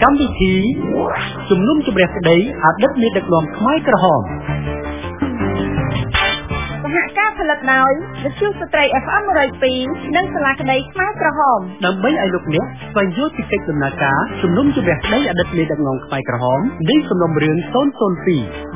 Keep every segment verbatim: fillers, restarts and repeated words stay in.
កម្មវិធីជំនុំជម្រះក្តីអតីតមេដឹកនាំខ្មែរក្រហមសហការផលិតដោយវិទ្យុស្ត្រី เอฟ เอ็ม one oh twoនិងសាលាក្តីខ្មែរក្រហមដើម្បីឲ្យលោកអ្នកស្វែងយល់ពីកិច្ចដំណើរការជំនុំជម្រះក្តីអតីតមេដឹកនាំខ្មែរក្រហមនៃសំណុំរឿងศูนย์ศูนย์two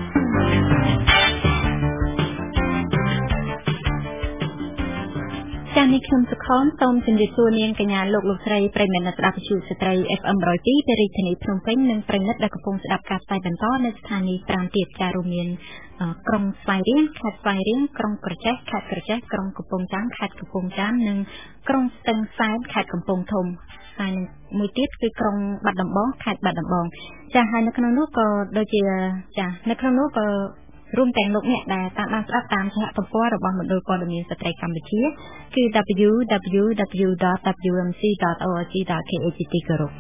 ចា៎នេះខ្ញុំសុខនសូមជម្រាបសួរនាងកញ្ញាលោកលោកស្រីប្រិយមិត្តអ្នកស្ដាប់វិទ្យុស្ត្រី เอฟ เอ็ม one oh two ពីរាជធានីភ្នំពេញនិងប្រិយមិត្តដែលកំពុងស្ដាប់ការផ្សាយបន្តនៅស្ថានីយ៍ប្រាំទៀតចា៎រួមមានក្រុងស្វាយរៀងខេត្តស្វាយរៀងក្រុងក្រចេះខេត្តក្រចេះក្រុងកំពង់ចាមខេត្តកំពង់ចាមនិងក្រុងស្ទឹងសែនខេត្តកំពង់ធំហើយមួយទៀតគឺក្រុងបាត់ដំបងខេត្តបាត់ដំបងចា៎ហើយនៅក្នុងនោះក៏ដូចជាចា៎នៅក្នុងនោះក៏រួមទាំងលោកអ្នកដែលតាមដានស្ដាប់តាមសហទំព័ររបស់មណ្ឌលព័ត៌មានស្ត្រីកម្ពុជាគឺ double-u double-u double-u ដត w m c ដត org ដត k h ទីគោរព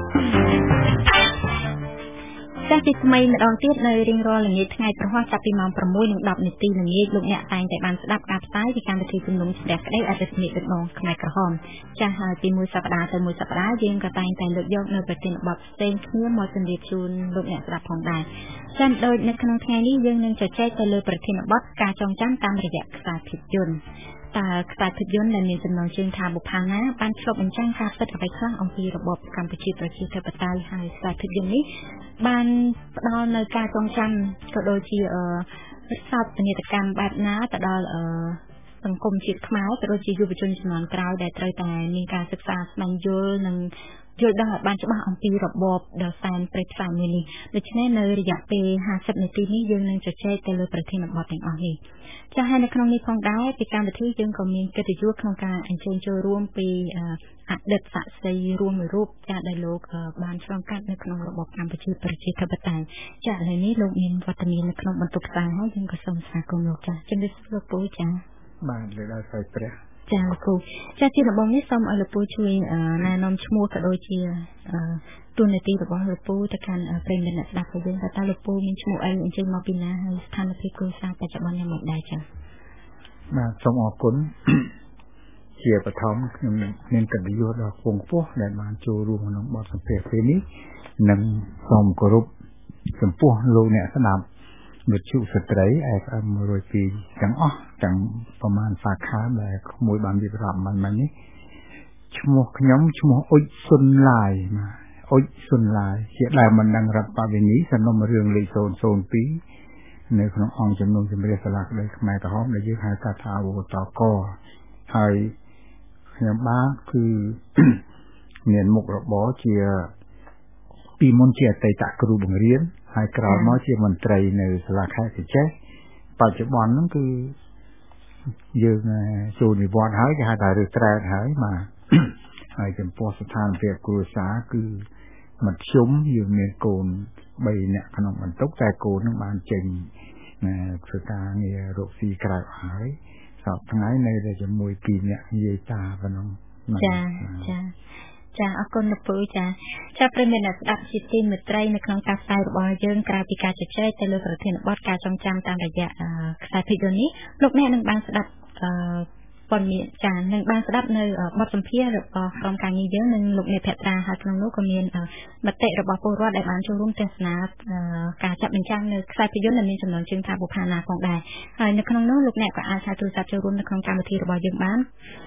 ចាស់ទីថ្មីម្ដងទៀតនៅរៀងរាល់ល្ងាចថ្ងៃប្រហ័សចាប់ពីម៉ោង 6:10 នាទីល្ងាចលោកអ្នកតែងតែបានស្ដាប់ការផ្សាយពីកម្មវិធីជំនុំជម្រះក្តីអតីតមេដឹកនាំខ្មែរក្រហមចាស់ហើយពីមួយសប្ដាហ៍ទៅមួយសប្ដាហ៍យើងក៏តែងតែលើកយកនៅប្រធានបទផ្សេងគ្នាមកជម្រាបជូនលោកអ្នកស្ដាប់ផងដែរចា៎ដូចនៅក្នុងថ្ងៃនេះយើងនឹងជជែកទៅលើប្រធានបទការចងចាំតាមរយៈខ្សែភាពយន្តតើខ្សែភាពយន្តដែលមានចំណងជើងថាបុប្ផាណាបានឆ្លុះបញ្ចាំងការពិតអ្វីខ្លះអំពីរបបកម្ពុជាប្រជាធិបតេយ្យហើយខ្សែភាពយន្តនេះបានផ្ដល់នៅការចងចាំក៏ដូចជាអឺសោកនាដកម្មបែបណាទៅដល់អឺសង្គមជាតិខ្មែរក៏ដូចជាយុវជនជំនាន់ក្រោយដែលត្រូវតែមានការសិក្សាស្វែងយល់និងយល់ដឹងឲ្យបានច្បាស់អំពីរបបដ៏សែនព្រៃផ្សៃមួយនេះដូច្នេះនៅរយៈពេលห้าสิบនាទីនេះយើងនឹងជជែកទៅលើប្រធានបទទាំងអស់នេះចា៎ហើយនៅក្នុងនេះផងដែរពីកម្មវិធីយើងក៏មានកិត្តិយសក្នុងការអញ្ជើញចូលរួមពីអតីតសាក្សីរួមមួយរូបចា៎ដែលលោកបានឆ្លងកាត់នៅក្នុងរបបកម្ពុជាប្រជាធិបតេយ្យចា៎ឥឡូវនេះលោកមានវត្តមាននៅក្នុងបន្ទប់ផ្សាយហើយយើងក៏សូមស្វាគមន៍លោកចា៎ជំរាបសួរលោកពូចា៎បាទលោកដល់ស្រីព្រះចាលោកគ្រូចាជាដំបូងនេះសូមឲ្យលោកពូជួយណែនាំឈ្មោះក៏ដូចជាតួនាទីរបស់លោកពូទៅកាន់ប្រិយមិត្តអ្នកស្ដាប់របស់យើងតើលោកពូមានឈ្មោះអីអញ្ចឹងមកពីណាហើយស្ថានភាពគ្រួសារបច្ចុប្បន្នយ៉ាងម៉េចដែរចាបាទសូមអរគុណជាបឋមខ្ញុំមានកិត្តិយសដ៏ខ្ពង់ខ្ពស់ដែលបានចូលរួមក្នុងបទសម្ភាសន៍ពេលនេះនិងសូមគោរពចំពោះលោកអ្នកស្ដាប់វិទ្យុស្ត្រី เอฟ เอ็ม one oh twoទាំងអស់ទាំងប្រមាណសាខាដែលក្មួយបានរៀបរាប់មិនមិញនេះឈ្មោះខ្ញុំឈ្មោះអ៊ុចសុនឡាយអ៊ុចសុនឡាយជាដែលមិនដឹងរដ្ឋបវេនីសំណុំរឿងលេខศูนย์ศูนย์twoនៅក្នុងអង្គជំនុំជម្រះសាលាក្តីខ្មែរក្រហមដែលយើងហៅថាថាវតកហើយខ្ញុំបាទគឺមានមុខរបរជាពីមុនជាអតីតគ្រូបង្រៀនហើយក្រោយមកជាមន្ត្រីនៅសាលាខេត្តកញ្ចេះបច្ចុប្បន្នហ្នឹងគឺយើងចូលនិវត្តន៍ហើយគេហៅថារើសត្រែតហើយបាទហើយចំពោះស្ថានភាពគ្រួសារគឺមធ្យមយើងមានកូន3នាក់ក្នុងបន្ទុកតែកូននឹងបានចេញធ្វើការងាររកស៊ីក្រៅហើយសពថ្ងៃនៅតែជាមួយ2នាក់និយាយតាប៉ុណ្ណឹងចាចាចាអរគុណលោកពូចាចាប្រិយមិត្តអ្នកស្ដាប់ជាទីមេត្រីនៅក្នុងការផ្សាយរបស់យើងក្រៅពីការជជែកទៅលើប្រធានបទការចងចាំតាមរយៈខ្សែភាពយន្តនេះលោកអ្នកនឹងបានស្ដាប់ព័ត៌មានចានឹងបានស្ដាប់នៅបទសម្ភាសន៍របស់ក្រុមការងារយើងនិងលោកអ្នកភក្ត្រាហើយក្នុងនោះក៏មានមតិរបស់ពលរដ្ឋដែលបានចូលរួមទស្សនាការចាត់បញ្ចាំងនៅខ្សែភាពយន្តដែលមានចំណងជើងថាបុប្ផាណាផងដែរហើយនៅក្នុងនោះលោកអ្នកក៏អាចហៅទូរស័ព្ទចូលរួមនៅក្នុងកម្មវិធីរបស់យើងបាន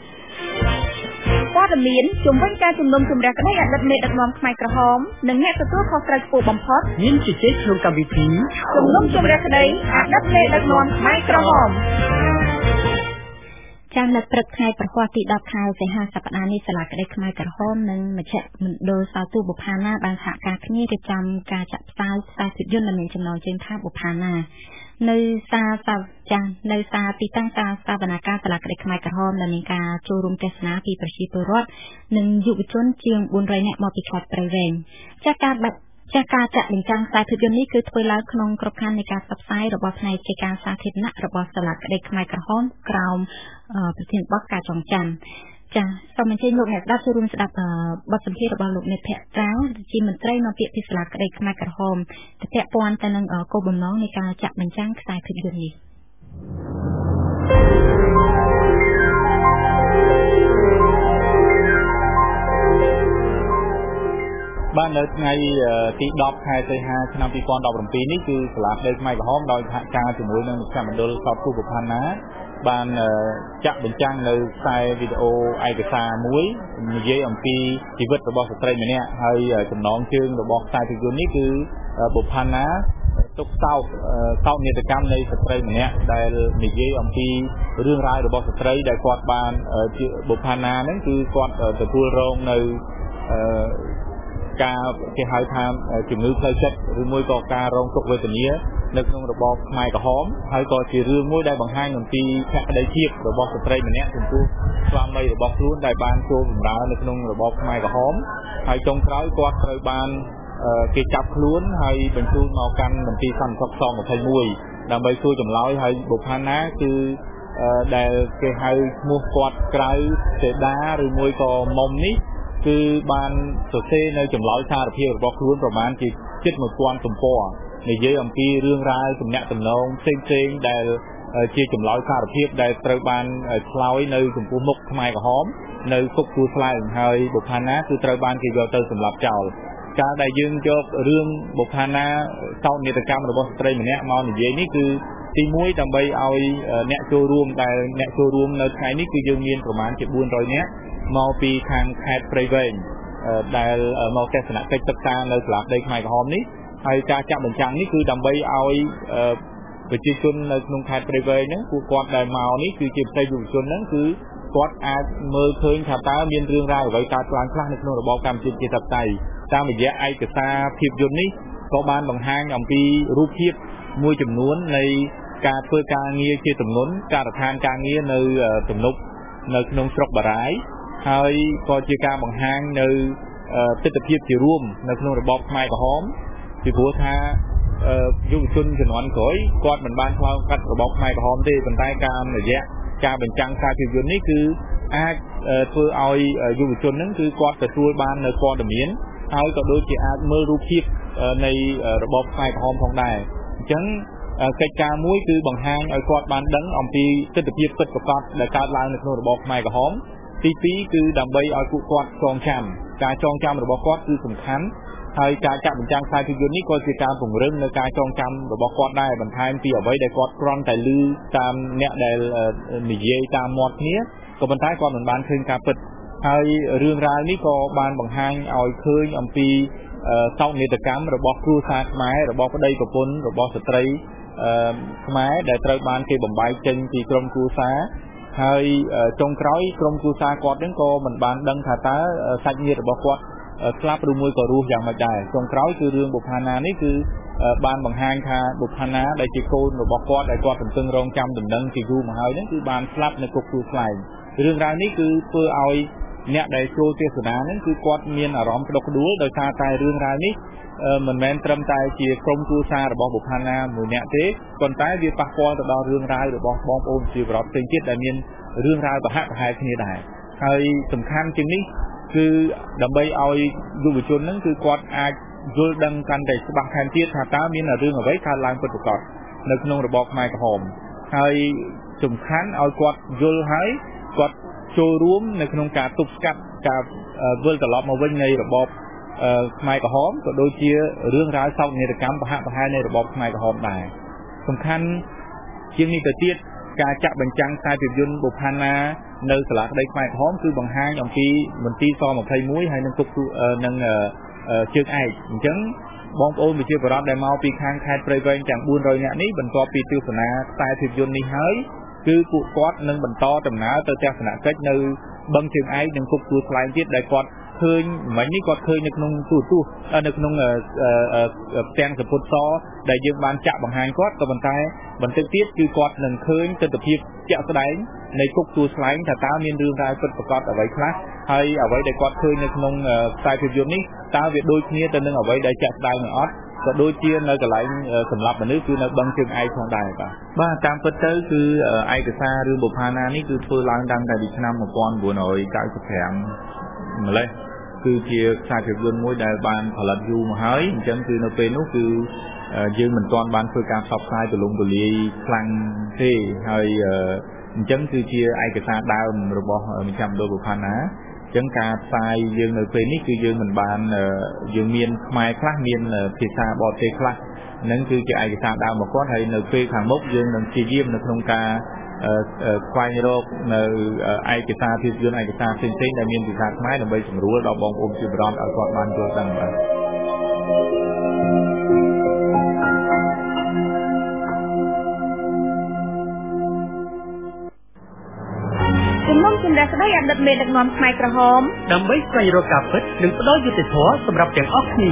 ព័ត៌មានជំវិញការជំនុំជម្រះក្តីអតីតមេដឹកនាំខ្មែរក្រហមនិងអ្នកទទួលខុសត្រូវខ្ពស់បំផុតមានជជែកក្នុងកម្មវិធីជំនុំជម្រះក្តីអតីតមេដឹកនាំខ្មែរក្រហមចាំនៅព្រឹកថ្ងៃប្រហ័សទីដប់ខែសីហាសប្តាហ៍នេះសាលាក្តីខ្មែរក្រហមនិងមជ្ឈមណ្ឌលសោទូបុប្ផាណាបានសហការគ្នារៀបចំការចាក់ផ្សាយខ្សែភាពយន្តដែលមានចំណងជើងថាបុប្ផាណានៅសាសាចាស់នៅសាទីតាំងការស្ថាបនាការសាលាក្តីខ្មែរក្រហមដែលមានការចូលរួមទស្សនាពីប្រជាពលរដ្ឋនិងយុវជនជាងbốn trămនាក់មកពីខេត្តព្រៃវែងចាស់ការបាត់ចាស់ការចាក់បញ្ចាំងខ្សែភាពយន្តនេះគឺធ្វើឡើងក្នុងក្របខ័ណ្ឌនៃការផ្សព្វផ្សាយរបស់ផ្នែកកិច្ចការសាធារណៈរបស់សាលាក្តីខ្មែរក្រហមក្រោមប្រធានបទការចងចាំចាសូមអញ្ជើញលោកអ្នកស្ដាប់ចូលរួមស្ដាប់បទសម្ភាសន៍របស់លោកអ្នកភក្ត្រាជាមន្ត្រីនាំពាក្យពីសាលាក្តីខ្មែរក្រហមទៅពាក់ព័ន្ធទៅនឹងគោលបំណងនៃការចាក់បញ្ចាំងខ្សែភាពយន្តនេះបាននៅថ្ងៃទីដប់ខែសីហាឆ្នាំពីរពាន់ដប់ប្រាំពីរនេះគឺសាលាក្តីខ្មែរក្រហមដោយសហការជាមួយនឹងមជ្ឈមណ្ឌលសពពុះប្រផាណាបានចាក់បញ្ចាំងនៅខ្សែវីដេអូឯកសារមួយនិយាយអំពីជីវិតរបស់ស្ត្រីម្នាក់ហើយចំណងជើងរបស់ខ្សែភាពយន្តនេះគឺបុប្ផាណាទុកសោកសោកនាដកម្មនៃស្ត្រីម្នាក់ដែលនិយាយអំពីរឿងរ៉ាវរបស់ស្ត្រីដែលគាត់បានជាបុប្ផាណាហ្នឹងគឺគាត់ទទួលរងនៅការគេហៅថាជំងឺផ្លូវចិត្តឬមួយក៏ការរងទុក្ខវេទនានៅក្នុងរបបខ្មែរក្រហមហើយក៏ជារឿងមួយដែលបង្ហាញអំពីភក្ដីភាពរបស់ស្ត្រីម្នាក់ចំពោះស្វាមីរបស់ខ្លួនដែលបានចូលបម្រើនៅក្នុងរបបខ្មែរក្រហមហើយចុងក្រោយគាត់ត្រូវបានគេចាប់ខ្លួនហើយបញ្ជូនមកកាន់មន្ទីរសន្តិសុខស-ម្ភៃមួយដើម្បីសួរចម្លើយហើយបុប្ផាណាគឺដែលគេហៅឈ្មោះគាត់ក្រៅសេដាឬមួយក៏មុំនេះគឺបានសរសេរនៅចម្លើយសារភាពរបស់ខ្លួនប្រមាណជាជិតមួយពាន់ទំព័រនិយាយអំពីរឿងរ៉ាវទំនាក់ទំនងផ្សេងៗដែលជាចម្លើយសារភាពដែលត្រូវបានឆ្លើយនៅចំពោះមុខខ្មែរក្រហមនៅគុកទួលស្លែងហើយបុប្ផាណាគឺត្រូវបានគេយកទៅសម្លាប់ចោលការដែលយើងយករឿងបុប្ផាណាសោកនាដកម្មរបស់ស្ត្រីម្នាក់មកនិយាយនេះគឺទីមួយដើម្បីឲ្យអ្នកចូលរួមដែលអ្នកចូលរួមនៅថ្ងៃនេះគឺយើងមានប្រមាណជាបួនរយនាក់មកពីខាងខេត្តព្រៃវែងដែលមកទស្សនកិច្ចសិក្សានៅសាលាក្តីខ្មែរក្រហមនេះហើយការចាក់បញ្ចាំងនេះគឺដើម្បីឲ្យប្រជាជននៅក្នុងខេត្តព្រៃវែងហ្នឹងពួកគាត់ដែលមកនេះគឺជាប្រតិយុវជនហ្នឹងគឺគាត់អាចមើលឃើញថាតើមានរឿងរ៉ាវអ្វីកើតឡើងខ្លះនៅក្នុងរបបកម្ពុជាប្រជាធិបតេយ្យតាមរយៈឯកសារភាពយន្តនេះក៏បានបង្ហាញអំពីរូបភាពមួយចំនួននៃការធ្វើការងារជាទម្ងន់ការដ្ឋានការងារនៅទំនប់នៅក្នុងស្រុកបារាយណ៍ហើយក៏ជាការបង្ហាញនៅទស្សនវិជ្ជាជារួមនៅក្នុងរបបខ្មែរក្រហមពីព្រោះថាយុវជនជំនាន់ក្រោយគាត់មិនបានឆ្លងកាត់របបខ្មែរក្រហមទេប៉ុន្តែការរយៈការបញ្ចាំងសារភាពយន្តនេះគឺអាចធ្វើឲ្យយុវជនហ្នឹងគឺគាត់ទទួលបាននៅព័ត៌មានហើយក៏ដូចជាអាចមើលរូបភាពនៃរបបខ្មែរក្រហមផងដែរអញ្ចឹងកិច្ចការមួយគឺបង្ហាញឲ្យគាត់បានដឹងអំពីទស្សនវិជ្ជាពិតប្រាកដដែលកើតឡើងនៅក្នុងរបបខ្មែរក្រហមទីពីរគឺដើម្បីឲ្យពួកគាត់ចងចាំការចងចាំរបស់គាត់គឺសំខាន់ហើយការចាក់បញ្ចាំងខ្សែភាពយន្តនេះក៏ជាការពង្រឹងនៅការចងចាំរបស់គាត់ដែរបន្ថែមពីអ្វីដែលគាត់គ្រាន់តែឮតាមអ្នកដែលនិយាយតាមមាត់គ្នាក៏ប៉ុន្តែគាត់មិនបានឃើញការពិតហើយរឿងរ៉ាវនេះក៏បានបង្ហាញឲ្យឃើញអំពីសោកនាដកម្មរបស់គ្រួសារខ្មែររបស់ប្តីប្រពន្ធរបស់ស្ត្រីខ្មែរដែលត្រូវបានគេបំបែកចេញពីក្រុមគ្រួសារហើយចុងក្រោយក្រុមគ្រួសារគាត់នឹងក៏មិនបានដឹងថាតើសាច់ញាតិរបស់គាត់ស្លាប់ឬមួយក៏រស់យ៉ាងម៉េចដែរចុងក្រោយគឺរឿងបុប្ផាណានេះគឺបានបង្ហាញថាបុប្ផាណាដែលជាកូនរបស់គាត់ដែលគាត់ទន្ទឹងរង់ចាំដំណឹងជាយូរមកហើយហ្នឹងគឺបានស្លាប់នៅគុកទួលស្លែងរឿងរ៉ាវនេះគឺធ្វើឲ្យអ្នកដែលចូលទស្សនាហ្នឹងគឺគាត់មានអារម្មណ៍ក្តុកក្តួលដោយសារតែរឿងរ៉ាវនេះមិនមែនត្រឹមតែជាក្រុមគ្រួសាររបស់បុប្ផាណាមួយអ្នកទេប៉ុន្តែវាប៉ះពាល់ទៅដល់រឿងរ៉ាវរបស់បងប្អូនជាប្រវត្តិផ្សេងទៀតដែលមានរឿងរ៉ាវប្រហាក់ប្រហែលគ្នាដែរហើយសំខាន់ជាងនេះគឺដើម្បីឲ្យយុវជនហ្នឹងគឺគាត់អាចយល់ដឹងកាន់តែច្បាស់ថែមទៀតថាតើមានរឿងអ្វីកើតឡើងពិតប្រាកដនៅក្នុងរបបខ្មែរក្រហមហើយសំខាន់ឲ្យគាត់យល់ហើយគាត់ចូលរួមនៅក្នុងការទប់ស្កាត់ការវិលត្រឡប់មកវិញនៃរបបខ្មែរក្រហមក៏ដូចជារឿងរ៉ាវសោកនាដកម្មប្រហាក់ប្រហែលនៃរបបខ្មែរក្រហមដែរសំខាន់ជាងនេះទៅទៀតការចាក់បញ្ចាំងខ្សែភាពយន្តបុប្ផាណានៅសាលាក្តីខ្មែរក្រហមគឺបង្ហាញអំពីមន្ទីរស-ម្ភៃមួយហើយនឹងគុកនឹងជើងឯកអញ្ចឹងបងប្អូនប្រជាពលរដ្ឋដែលមកពីខាងខេត្តព្រៃវែងទាំងបួនរយនាក់នេះបន្ទាប់ពីទស្សនាខ្សែភាពយន្តនេះហើយគឺពួកគាត់នឹងបន្តដំណើរទៅទស្សនកិច្ចនៅបឹងជើងឯកនិងគុកទួលស្លែងទៀតដែលគាត់ឃើញមិញនេះគាត់ឃើញនៅក្នុងទូរទស្សន៍នៅក្នុងផ្ទាំងសពុតសដែលយើងបានចាក់បង្ហាញគាត់ក៏ប៉ុន្តែបន្តិចទៀតគឺគាត់នឹងឃើញទស្សនវិជ្ជាជាក់ស្ដែងនៃគុកទួលស្លែងថាតើមានរឿងរ៉ាវពិតប្រាកដអ្វីខ្លះហើយអ្វីដែលគាត់ឃើញនៅក្នុងខ្សែភាពយន្តនេះតើវាដូចគ្នាទៅនឹងអ្វីដែលចាក់ស្ដែងនឹងអត់ក៏ដូចជានៅកន្លែងសម្រាប់មនុស្សគឺនៅបឹងជើងឯកផងដែរបាទបាទតាមពិតទៅគឺឯកសាររឿងបុប្ផាណានេះគឺធ្វើឡើងតាំងតែពីឆ្នាំmột nghìn chín trăm chín mươi lămម្លេះគឺជាខ្សែភាពយន្តមួយដែលបានផលិតយូរមកហើយអញ្ចឹងគឺនៅពេលនោះគឺយើងមិនទាន់បានធ្វើការផ្សព្វផ្សាយទូលំទូលាយខ្លាំងទេហើយអញ្ចឹងគឺជាឯកសារដើមរបស់មជ្ឈមណ្ឌលបុប្ផាណាចឹងការផ្សាយយើងនៅពេលនេះគឺយើងមិនបានយើងមានខ្មែរខ្លះមានភាសាបរទេសខ្លះនឹងគឺជាឯកសារដើមរបស់គាត់ហើយនៅពេលខាងមុខយើងនឹងព្យាយាមនៅក្នុងការស្វែងរកនៅឯកសារភាពយន្តឯកសារផ្សេងៗដែលមានភាសាខ្មែរដើម្បីសម្រួលដល់បងប្អូនជាបរិបទឲ្យគាត់បានយល់ដឹងបាទជំនុំជម្រះស្ដីអតីតមេដឹកនាំខ្មែរក្រហមដើម្បីស្វែងរកការពិតនិងផ្ដល់យុត្តិធម៌សម្រាប់ទាំងអស់គ្នា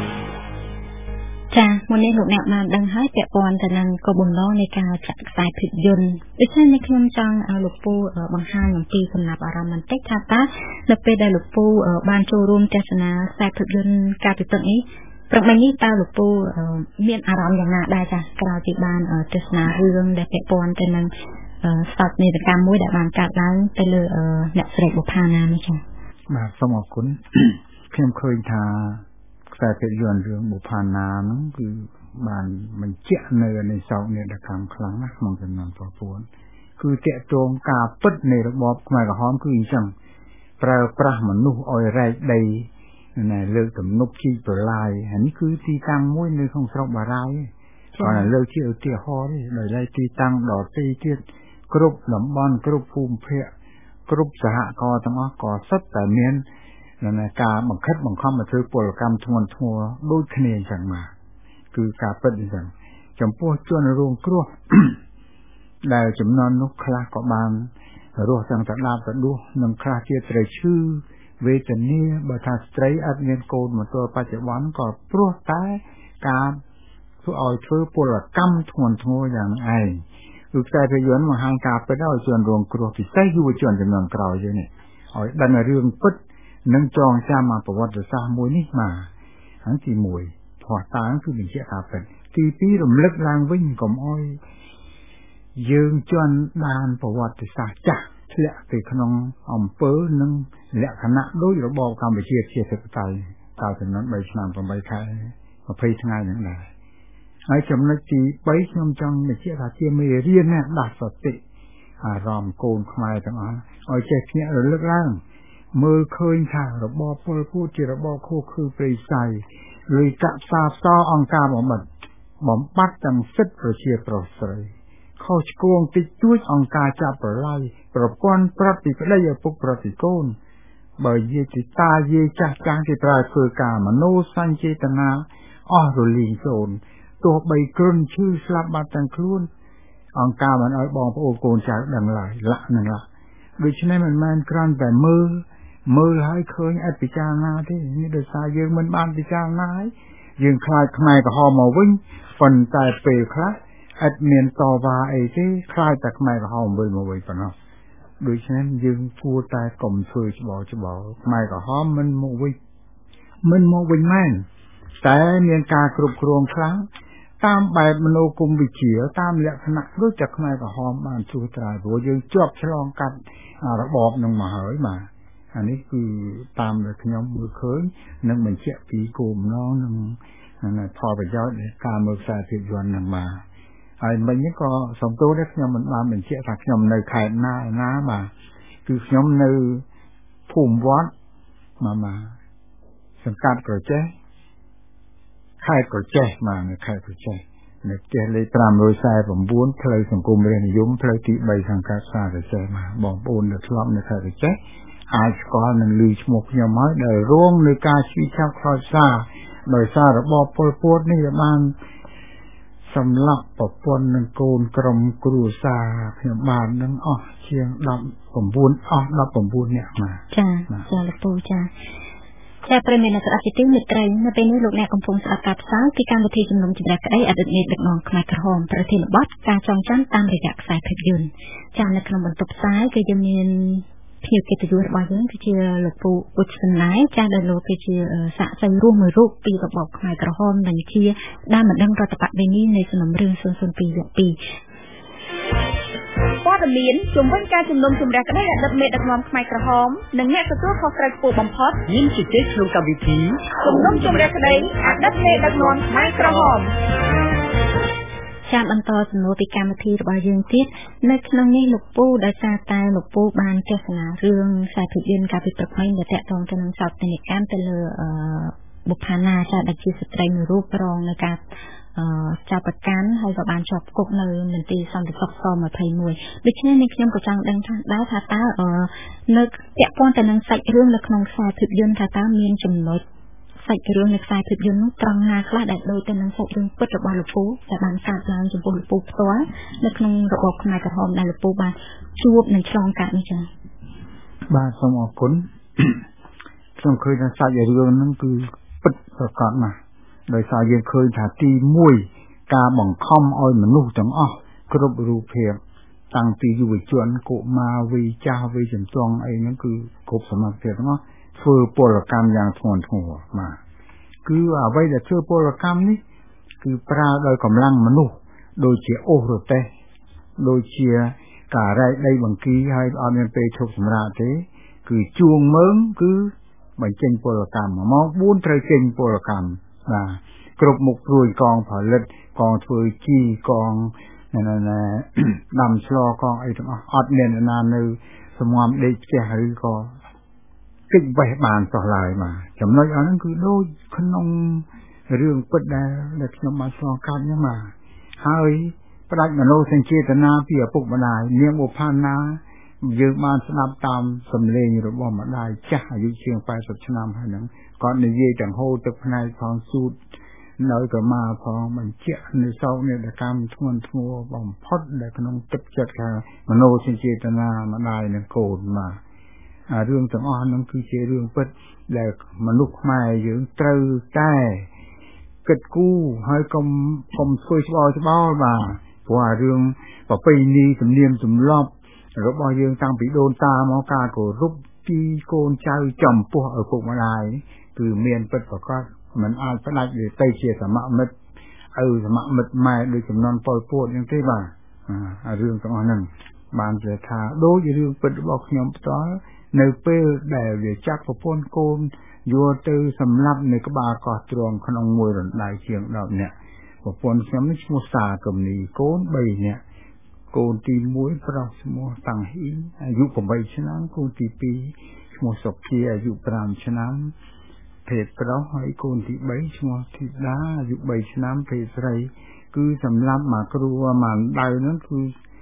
ចាមុននេះលោកអ្នកបានដឹងហើយពាក់ព័ន្ធទៅនឹងគោលបំណងនៃការចាក់ខ្សែភាពយន្តដូច្នេះនេះខ្ញុំចង់ឲ្យលោកពូបង្ហាញអំពីចំណាប់អារម្មណ៍បន្តិចថាតើនៅពេលដែលលោកពូបានចូលរួមទស្សនាខ្សែភាពយន្តការពិតនេះប្រហែលនេះតើលោកពូមានអារម្មណ៍យ៉ាងណាដែរចាក្រោយពីបានទស្សនារឿងដែលពាក់ព័ន្ធទៅនឹងស្ថាបនិកកម្មមួយដែលបានកាត់ឡើងទៅលើអ្នកស្រីបុប្ផាណានេះចាបាទសូមអរគុណខ្ញុំឃើញថាខ្សែភាពយន្តរឿងបុប្ផាណាហ្នឹងគឺបានបញ្ជាក់នៅនៃសោកនាដកម្មខ្លាំងណាស់ក្នុងចំណោមប្រព័ន្ធគឺតាក់ទងការពិតនៃរបបខ្មែរក្រហមគឺអញ្ចឹងប្រើប្រាស់មនុស្សឲ្យរែកដីណែលើកទំនប់ជីប្រឡាយហើយនេះគឺទីតាំងមួយនៅក្នុងស្រុកបារាយណ៍គាត់លើកជាឧទាហរណ៍នេះដោយឡែកទីតាំងដទៃទៀតគ្រប់តំបន់គ្រប់ភូមិភាគគ្រប់សហករណ៍ទាំងអស់ក៏សុទ្ធតែមានការបង្ខិតបង្ខំមកធ្វើពលកម្មធ្ងន់ធ្ងរដូចគ្នាអញ្ចឹងមកគឺការពិតអញ្ចឹងចំពោះជនរងគ្រោះដែលចំនួននោះខ្លះក៏បានរស់ទាំងតដាបតដួសនិងខ្លះទៀតត្រូវឈឺវេទនាបើថាស្ត្រីអត់មានកូនមកទល់បច្ចុប្បន្នក៏ព្រោះតែការធ្វើឲ្យធ្វើពលកម្មធ្ងន់ធ្ងរយ៉ាងឯងគឺខ្សែភាពយន្តបង្ហាញការពិតឲ្យជនរងគ្រោះពិសេសយុវជនចំនួនក្រោយយើងនេះឲ្យដឹងរឿងពិតនិងចងចាំមកប្រវត្តិសាស្ត្រមួយនេះមកហើយទីមួយផោះតាំងគឺបញ្ជាក់ការពិតទីពីររំលឹកឡើងវិញកុំអោយយើងជន់បានប្រវត្តិសាស្ត្រចាស់ធ្លាក់ទៅក្នុងអំពើនិងលក្ខណៈដូចរបបកម្ពុជាជាធិបតេយ្យកាលចំនួនបីឆ្នាំប្រាំបីខែម្ភៃថ្ងៃហ្នឹងដែរហើយចំណុចទីបីខ្ញុំចង់បញ្ជាក់ថាជាមេរៀនណាដាស់សតិអារម្មណ៍កូនខ្មែរទាំងអស់ឲ្យចេះភ្ញាក់រលឹកឡើងមើលឃើញថារបបពលពូជជារបបខុសគឺព្រៃផ្សៃលុយកាក់ផ្សារផ្សោអង្គការបំបត្តិបំបត្តិទាំងសិទ្ធិប្រជាប្រុសស្រីខុសឆ្គងតិចតួចអង្គការចាប់ប្រឡាយប្រព័ន្ធប្រតិប្តីឪពុកប្រតិកូនបើយាយទីតាយាយចាស់ចាស់គេប្រើធ្វើការមនោសញ្ចេតនាអស់រលីងសូន្យទោះបីគ្រុនឈឺស្លាប់បាត់ទាំងខ្លួនអង្គការមិនឲ្យបងប្អូនកូនចៅដឹងឡើយលាក់នឹងលាក់ដូច្នេះមិនមែនគ្រាន់តែមើលមើលឲ្យឃើញអត់ពិចារណាទេនេះដោយសារយើងមិនបានពិចារណាហើយយើងខ្លាចខ្មែរក្រហមមកវិញប៉ុន្តែពេលខ្លះអត់មានតវ៉ាអីទេខ្លាចតែខ្មែរក្រហមវិលមកវិញប៉ុណ្ណោះដូច្នេះយើងគួរតែកុំធ្វើច្បោច្បោខ្មែរក្រហមមិនមកវិញមិនមកវិញមែនតែមានការគ្រប់គ្រងខ្លាំងតាមបែបមនោគមវិជ្ជាតាមលក្ខណៈដូចតែខ្មែរក្រហមបានជួសត្រាព្រោះយើងជាប់ឆ្លងកាត់របបនឹងមកហើយបាទអានេះគឺតាមដែលខ្ញុំមើលឃើញនិងបញ្ជាក់ពីគោលបំណងនិងផលប្រយោជន៍នៃការមើលខ្សែភាពយន្តនឹងមកហើយមិញនេះក៏សំទោសដែរខ្ញុំមិនបានបញ្ជាក់ថាខ្ញុំនៅខេត្តណាឯណាបាទគឺខ្ញុំនៅភូមិវត្តមកមកសង្កាត់ក្រចេះខេត្តក្រចេះមកនៅខេត្តក្រចេះនៅផ្ទះលេខប្រាំរយសែនប្រាំបួនផ្លូវសង្គមរាជនិយមផ្លូវទីបីសង្កាត់សាក្រចេះមកបងប្អូនដែលធ្លាប់នៅខេត្តក្រចេះអាចស្គាល់នឹងឮឈ្មោះខ្ញុំហើយដែលរងនឹងការឈឺចាប់ខ្លោចសារដោយសាររបបប៉ុលពតនេះបានសម្លាប់ប្រពន្ធនិងកូនក្រុមគ្រួសារខ្ញុំបាននឹងអស់ជាងដប់ប្រាំបួនអស់ដប់ប្រាំបួននាក់មកចាចាលោកពូចាតែប្រិមិត្តស្ដាប់ជាទីមេត្រីនៅពេលនេះលោកអ្នកកំពុងស្ដាប់ការផ្សាយពីកម្មវិធីជំនុំជម្រះក្តីអតីតមេដឹកនាំខ្មែរក្រហមប្រធានបទការចងចាំតាមរយៈខ្សែភាពយន្តចានៅក្នុងបន្ទប់ផ្សាយគឺយើងមានភ្ញៀវកិត្តិយសរបស់យើងគឺជាលោកពូអ៊ុចសំណាយចាស់ដែលលោកគឺជាសាក្សីរស់មួយរូបពីរបបខ្មែរក្រហមនិងជាដើមម្ដងរដ្ឋបវេនីនៃសំណុំរឿងศูนย์ ศูนย์ ពីរ វគ្គពីរព័ត៌មានជំវិញការជំនុំជម្រះក្តីអតីតមេដឹកនាំខ្មែរក្រហមនិងអ្នកទទួលខុសត្រូវខ្ពស់បំផុតមានជជែកក្នុងកម្មវិធីជំនុំជម្រះក្តីអតីតមេដឹកនាំខ្មែរក្រហមចាំបន្តសំណួរពីកម្មវិធីរបស់យើងទៀតនៅក្នុងនេះលោកពូដោយសារតែលោកពូបានទស្សនារឿងខ្សែភាពយន្តកាលពីព្រឹកមិញដែលតាក់ទងទៅនឹងសោកនាដកម្មទៅលើអឺបុប្ផាណាចាដែលជាស្ត្រីមួយរូបរងនៅការអឺចាប់ប្រកាន់ហើយក៏បានជាប់គុកនៅមន្ទីរសន្តិសុខស-ยี่สิบเอ็ดដូច្នេះនេះខ្ញុំក៏ចង់ដឹងថាដែរថាតើអឺនៅពាក់ព័ន្ធទៅនឹងសាច់រឿងនៅក្នុងខ្សែភាពយន្តថាតើមានចំណុចសាច់រឿងនៅខ្សែភាពយន្តនោះត្រង់ណាខ្លះដែលដូចទៅនឹងសាច់រឿងពិតរបស់លោកពូដែលបានកើតឡើងចំពោះលោកពូផ្ទាល់នៅក្នុងរបបខ្មែរក្រហមដែលលោកពូបានជួបនឹងឆ្លងកាត់នេះចឹងបាទសូមអរគុណខ្ញុំឃើញថាសាច់រឿងហ្នឹងគឺពិតប្រកបណាស់ដោយសារយើងឃើញថាទីមួយការបង្ខំឲ្យមនុស្សទាំងអស់គ្រប់រូបភាពតាំងពីយុវជនកុមារវ័យចាស់វ័យជំទង់អីហ្នឹងគឺគ្រប់សមត្ថភាពទាំងអស់ធ្វើពលកម្មយ៉ាងធ្ងន់ធ្ងរបាទគឺអ្វីដែលធ្វើពលកម្មនេះគឺប្រើដោយកម្លាំងមនុស្សដូចជាអូសរទេះដូចជាការរែកដីបង្គីហើយអត់មានពេលឈប់សម្រាកទេគឺជួងមើងគឺបញ្ចេញពលកម្មម៉ោងបួនត្រូវចេញពលកម្មបាទគ្រប់មុខព្រួយកងផលិតកងធ្វើជីកងណាណាដាំឆ្លកងអីទាំងអស់អត់មានណានៅសម្ងំដេកផ្ទះឬក៏គិតបេះបានសោះឡើយបាទចំណុចអស់ហ្នឹងគឺដូចក្នុងរឿងពិតដែលដែលខ្ញុំបានឆ្លងកាត់ហ្នឹងបាទហើយផ្ដាច់មនោសញ្ចេតនាពីឪពុកម្ដាយនាងបុប្ផាណាយើងបានស្ដាប់តាមសំឡេងរបស់ម្ដាយចាស់អាយុជាងแปดสิบឆ្នាំហើយហ្នឹងគាត់និយាយទាំងហូរទឹកភ្នែកផងស៊ូតនៅក្រមាផងបញ្ជាក់នៅសោកនាដកម្មធ្ងន់ធ្ងរបំផុតដែលក្នុងទឹកចិត្តខាងមនោសញ្ចេតនាម្ដាយនិងកូនបាទអារឿងទាំងអស់ហ្នឹងគឺជារឿងពិតដែលមនុស្សខ្មែរយើងត្រូវតែគិតគូរហើយកុំកុំធ្វើច្បោច្បល់បាទព្រោះអារឿងប្រពៃណីទំនៀមទម្លាប់របស់យើងតាំងពីដូនតាមកការគោរពពីកូនចៅចំពោះឪពុកម្ដាយគឺមានពិតប្រាកដមិនអាចផ្ដាច់វាទៅជាសមមិត្តឪសមមិត្តម៉ែដូចចំនួនប៉ុលពតអញ្ចឹងទេបាទអារឿងទាំងអស់ហ្នឹងបាននិយាយថាដូចរឿងពិតរបស់ខ្ញុំផ្ទាល់នៅពេលដែលវាចាក់ប្រពន្ធកូនយកទៅសម្លាប់នៅក្បាលកោះទ្រង់ក្នុងមួយរណ្ដៅជាងដប់នាក់ប្រពន្ធខ្ញុំនេះឈ្មោះសាកុំនីកូនបីនាក់កូនទីមួយប្រុសឈ្មោះតាំងហ៊ីអាយុแปดឆ្នាំកូនទីពីរឈ្មោះសុភាអាយុfiveឆ្នាំភេទប្រុសហើយកូនទីបីឈ្មោះធីតាអាយុthreeឆ្នាំភេទស្រីគឺសម្រាប់មកគ្រួមកដៅហ្នឹងគឺ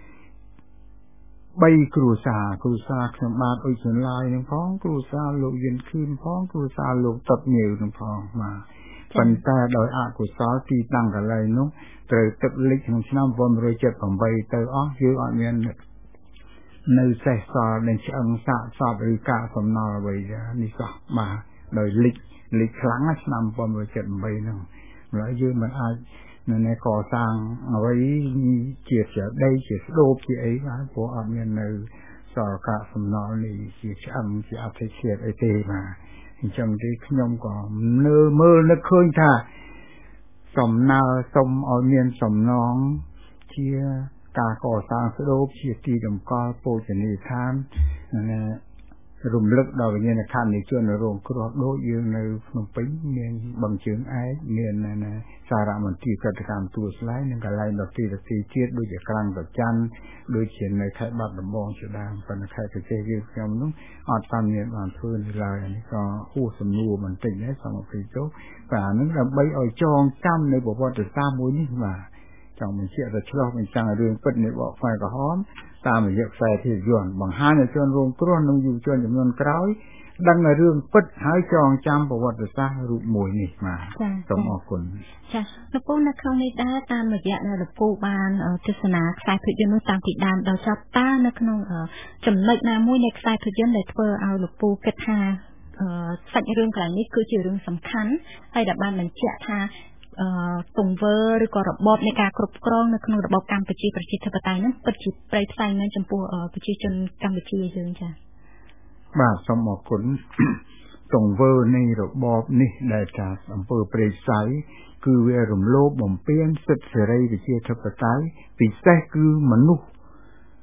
បីគ្រួសារគ្រួសារខ្ញុំបាទអ៊ុយចន្លាយនឹងផងគ្រួសារលោកយិនខឿនផងគ្រួសារលោកតបញៀវនឹងផងបាទប៉ុន្តែដោយអកុសលទីតាំងកន្លែងនោះត្រូវទឹកលិចក្នុងឆ្នាំnineteen seventy-eightទៅអស់យើងអត់មាននៅសេះសល់នឹងឆ្អឹងសាកសពឬកាកសំណល់អ្វីនេះសោះបាទដោយលិចលិចខ្លាំងណាស់ឆ្នាំnineteen seventy-eightហ្នឹងម្ល៉េះយើងមិនអាចនៅនេះកសាងអ្វីជាជាដីជាស្ដូបជាអីបាទព្រោះអត់មាននៅសល់កាកសំណល់នេះជាឆ្អឹងជាអធិជាតិអីទេបាទអញ្ចឹងទីខ្ញុំក៏នៅមើលនឹកឃើញថាសំណើសុំឲ្យមានសំណងជាការកសាងស្ដូបជាទីតម្កល់ពោជនីយដ្ឋានរំលឹកដល់វិញ្ញាណក្ខន្ធនៃជនរងគ្រោះដូចយើងនៅភ្នំពេញមានបឹងជើងឯកមានសារមន្ទីរកតកម្មទួលស្លែងនិងកន្លែងដទៃដទៃទៀតដូចជាក្រាំងតច័ន្ទដូចជានៅខេត្តបាត់ដំបងជាដើមប៉ុន្តែខេត្តកចេះយើងខ្ញុំនោះអត់តាមមានបានធ្វើនៅឡើយនេះក៏ហួសសំណួរបន្តិចដែរសូមអភ័យទោសបាទហ្នឹងដើម្បីឲ្យចងចាំនៅប្រវត្តិសាស្ត្រមួយនេះបាទចង់បញ្ជាក់ទៅឆ្លោះបញ្ចាំងរឿងពិតនៃបកខ្មែរក្រហមតាមរយៈខ្សែភាពយន្តបង្ហាញឲ្យជនរងគ្រោះនិងយុវជនចំនួនក្រោយដឹងនៅរឿងពិតហើយចងចាំប្រវត្តិសាស្ត្ររូបមួយនេះបាទសូមអរគុណចា៎លោកពូនៅក្នុងនេះដែរតាមរយៈដែលលោកពូបានទស្សនាខ្សែភាពយន្តនោះតាំងពីដើមដល់ចប់តើនៅក្នុងចំណុចណាមួយនៃខ្សែភាពយន្តដែលធ្វើឲ្យលោកពូគិតថាសាច់រឿងកន្លែងនេះគឺជារឿងសំខាន់ហើយដែលបានបញ្ជាក់ថាអឺទង្វើឬក៏របបនៃការគ្រប់គ្រងនៅក្នុងរបបកម្ពុជាប្រជាធិបតេយ្យនោះពិតជាប្រៃផ្សៃមែនចំពោះប្រជាជនកម្ពុជាយើងចា៎បាទសូមអរគុណទង្វើនៃរបបនេះដែលថាអំពើប្រៃផ្សៃគឺវារំលោភបំពានសិទ្ធិសេរីប្រជាធិបតេយ្យពិសេសគឺមនុស្ស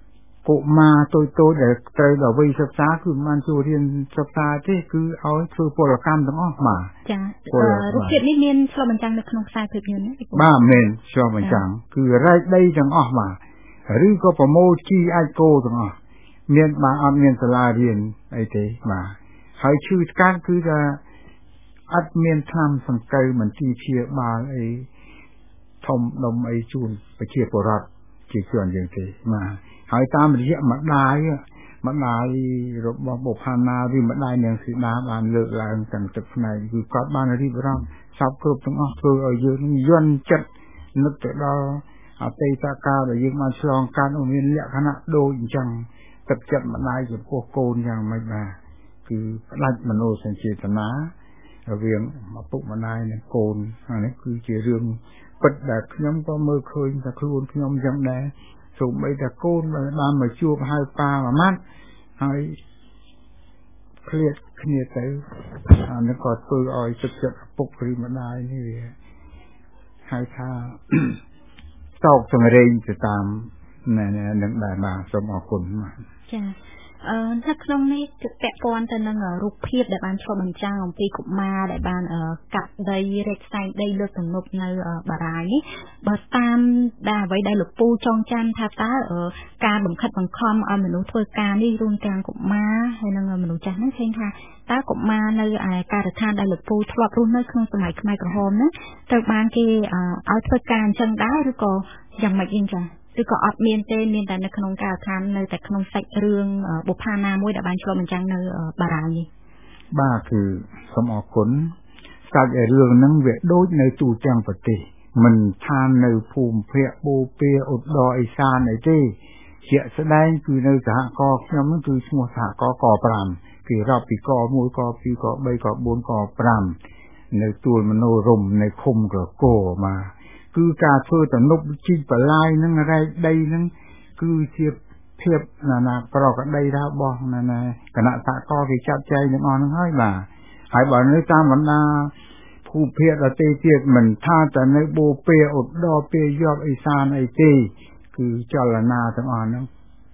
cụ mà tôi tôi để tới ở vây sập xá cứ man chu thiên sập xá thế cứ áo thưa bộ là cam đúng không mà จ้ะรูปเทียบนี่មានឆ្លុះបញ្ចាំងនៅក្នុងខ្សែភាពយន្តណាបាទមែនឆ្លុះបញ្ចាំងគឺរែកដីទាំងអស់បាទឬក៏ប្រមូលជីអាចគោទាំងអស់មានបាទអត់មានសាលារៀនអីទេបាទហើយឈឺស្កាត់គឺថាអត់មានថ្នាំសង្កូវមន្ទីរព្យាបាលអីធំដុំអីជូនប្រជាពលរដ្ឋជាជនយ៉ាងទេបាទហើយតាមរយៈម្ដាយម្ដាយរបស់បុប្ផាណាឬម្ដាយនាងសីតាបានលើកឡើងទាំងទឹកផ្នែកគឺគាត់បានរៀបរាប់សពគ្រប់ទាំងអស់ធ្វើឲ្យយើងយន់ចិត្តនឹកទៅដល់អតីតកាលដែលយើងបានឆ្លងកាត់មានលក្ខណៈដូចអញ្ចឹងទឹកចិត្តម្ដាយចំពោះកូនយ៉ាងម៉េចបាទគឺផ្ដាច់មនោសញ្ចេតនារវាងឪពុកម្ដាយនិងកូនអានេះគឺជារឿងពិតដែលខ្ញុំក៏មើលឃើញថាខ្លួនខ្ញុំអញ្ចឹងដែរសូម្បីតែកូនបានមកជួបហៅប៉ាមួយម៉ាត់ហើយឃ្លាតគ្នាទៅអានេះក៏ធ្វើឲ្យទឹកចិត្តឪពុកឬម្ដាយនេះវាហៅថាតោកចង្រៃទៅតាមនឹងដែរបាទសូមអរគុណចាអឺថាក្នុងនេះគឺពាក់ព័ន្ធទៅនឹងរូបភាពដែលបានឆ្លុះបញ្ចាំងអំពីកុមារដែលបានកាត់ដីរែកផ្សែងដីលើទំនប់នៅបារាយណ៍នេះបើតាមដែលអ្វីដែលលោកពូចងចាំថាតើការបង្ខិតបង្ខំឲ្យមនុស្សធ្វើការនេះរួមទាំងកុមារហើយនិងមនុស្សចាស់ហ្នឹងឃើញថាតើកុមារនៅឯការដ្ឋានដែលលោកពូធ្លាប់រស់នៅក្នុងសម័យខ្មែរក្រហមហ្នឹងត្រូវបានគេឲ្យធ្វើការអញ្ចឹងដែរឬក៏យ៉ាងម៉េចវិញចា៎ឬក៏អត់មានទេមានតែនៅក្នុងការដ្ឋាននៅតែក្នុងសាច់រឿងបុប្ផាណាមួយដែលបានឆ្លុះបញ្ចាំងនៅបារាំងនេះបាទគឺសូមអរគុណសាច់រឿងហ្នឹងវាដូចនៅទូទាំងប្រទេសមិនថានៅភូមិភាគបូព៌ាឧត្តរអេសានអីទេជាក់ស្ដែងគឺនៅសហគមន៍ខ្ញុំហ្នឹងគឺឈ្មោះសហគមន៍កប្រាំគេរាប់ពីកមួយកពីរកបីកបួនកប្រាំនៅទួលមនោរម្យនៅឃុំក្រគរមកគឺការធ្វើទំនប់ជីកបន្លាយហ្នឹងរែកដីហ្នឹងគឺជាភាពណានាប្រកដីរបស់ណានាគណៈសហគមន៍គេចាត់ចែងទាំងអស់ហ្នឹងហើយបាទហើយបើនៅតាមបណ្ដាភូមិភាគដទៃទៀតមិនថាតែនៅបូព៌ាឧត្តរពាយ័ព្យអេសានអីទេគឺចលនាទាំងអស់ហ្នឹង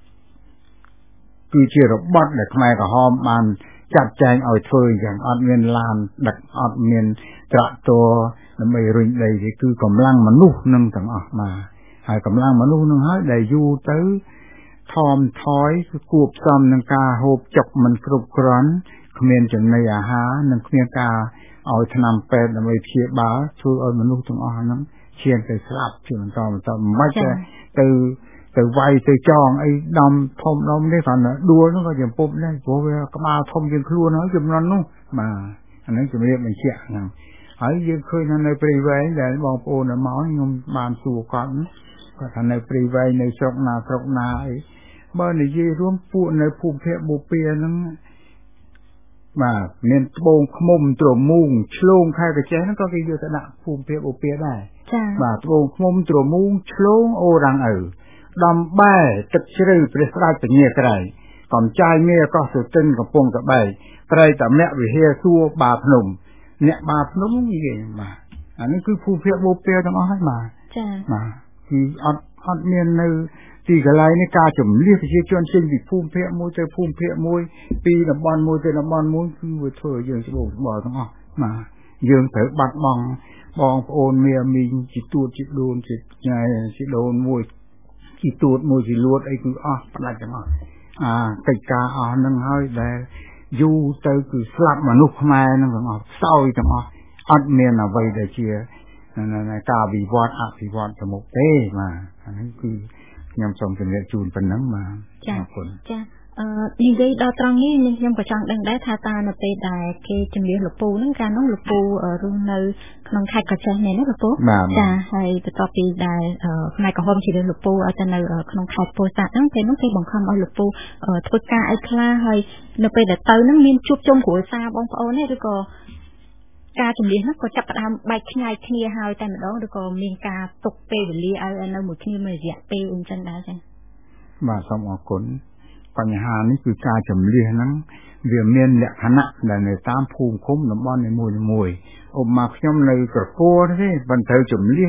គឺជារបត់ដែលខ្មែរក្រហមបានចាត់ចែងឲ្យធ្វើអញ្ចឹងអត់មានឡានដឹកអត់មានត្រាក់ទ័រដើម្បីរុញដីទេគឺកម្លាំងមនុស្សនឹងទាំងអស់មកហើយកម្លាំងមនុស្សនឹងហើយដែលយូរទៅថមថយគឺគួបផ្សំនឹងការហូបចុកមិនគ្រប់គ្រាន់គ្មានចំណីអាហារនិងគ្មានការឲ្យថ្នាំពេទ្យដើម្បីព្យាបាលធ្វើឲ្យមនុស្សទាំងអស់ហ្នឹងឈានទៅស្លាប់ជាបន្តបន្តមិនបាច់ទៅទៅវាយទៅចងអីដំធំដុំនេះគ្រាន់តែដួលហ្នឹងក៏ចំពុំដែរព្រោះវាក្បាលធំជាងខ្លួនហើយចំនួននោះបាទអានេះជំរាបបញ្ជាក់ហ្នឹងហើយយើងឃើញថានៅព្រៃវែងដែលបងប្អូនមកខ្ញុំបានសួរគាត់គាត់ថានៅព្រៃវែងនៅស្រុកណាស្រុកណាអីបើនិយាយរួមពួកនៅភូមិភាគបូព៌ាហ្នឹងបាទមានត្បូងឃ្មុំត្រមូងឆ្លងខែកចេះហ្នឹងក៏គេយកទៅដាក់ភូមិភាគបូព៌ាដែរចា៎បាទត្បូងឃ្មុំត្រមូងឆ្លងអូរ៉ាំងឪដំបែទឹកជ្រៅព្រះស្ដេចពញាក្រៃកំចាយមេកោះសុទិនកំពង់ត្បែកត្រៃតមៈវិហារសួរបាភ្នំអ្នកបាភ្នំនិយាយបាទអានេះគឺភូមិភាគបូព៌ាទាំងអស់ហើយបាទចា៎បាទគឺអត់អត់មាននៅទីកន្លែងនេះការជំនះប្រជាជនចេញពីភូមិភាគមួយទៅភូមិភាគមួយពីតំបន់មួយទៅតំបន់មួយគឺវាធ្វើយើងច្បោកច្បល់ទាំងអស់បាទយើងត្រូវបាត់បង់បងប្អូនមេមីងជីទួតជីដូនជីញ៉ែជីដូនមួយជីទួតមួយជីលួតអីគឺអស់ផ្ដាច់ទាំងអស់អាកិច្ចការអស់នឹងហើយដែលយូរទៅគឺស្លាប់មនុស្សខ្មែរនឹងទាំងអស់ខ្សោយទាំងអស់អត់មានអ្វីដែលជាការវិវត្តអភិវឌ្ឍទៅមុខទេបាទអានេះគឺខ្ញុំសូមជម្រាបជូនប៉ុណ្ណឹងបាទចា៎ចា៎អឺនិយាយដល់ត្រង់នេះនាងខ្ញុំក៏ចង់ដឹងដែរថាតើនៅពេលដែលគេជំនះលោកពូហ្នឹងកាលនោះលោកពូរស់នៅក្នុងខេត្តកោះចេះនេះណាលោកពូចា៎ហើយបន្ទាប់ពីដែលផ្នែកក្រហមជំនះលោកពូឲ្យទៅនៅក្នុងខេត្តពោធិ៍សាត់ហ្នឹងពេលនោះគេបង្ខំឲ្យលោកពូធ្វើការអីខ្លះហើយនៅពេលដែលទៅហ្នឹងមានជួបជុំគ្រួសារបងប្អូនទេឬក៏ការជំនះហ្នឹងក៏ចាប់ផ្ដើមបែកខ្ញែកគ្នាហើយតែម្ដងឬក៏មានការទុកពេលវេលាឲ្យនៅមួយគ្នាមួយរយៈពេលអញ្ចឹងដែរចា៎បាទសូមអរគុណបញ្ហានេះគឺការជំនះហ្នឹងវាមានលក្ខណៈដែលនៅតាមភូមិឃុំតំបន់នីមួយៗឧបមាខ្ញុំនៅក្រគរទេមិនត្រូវជំនះ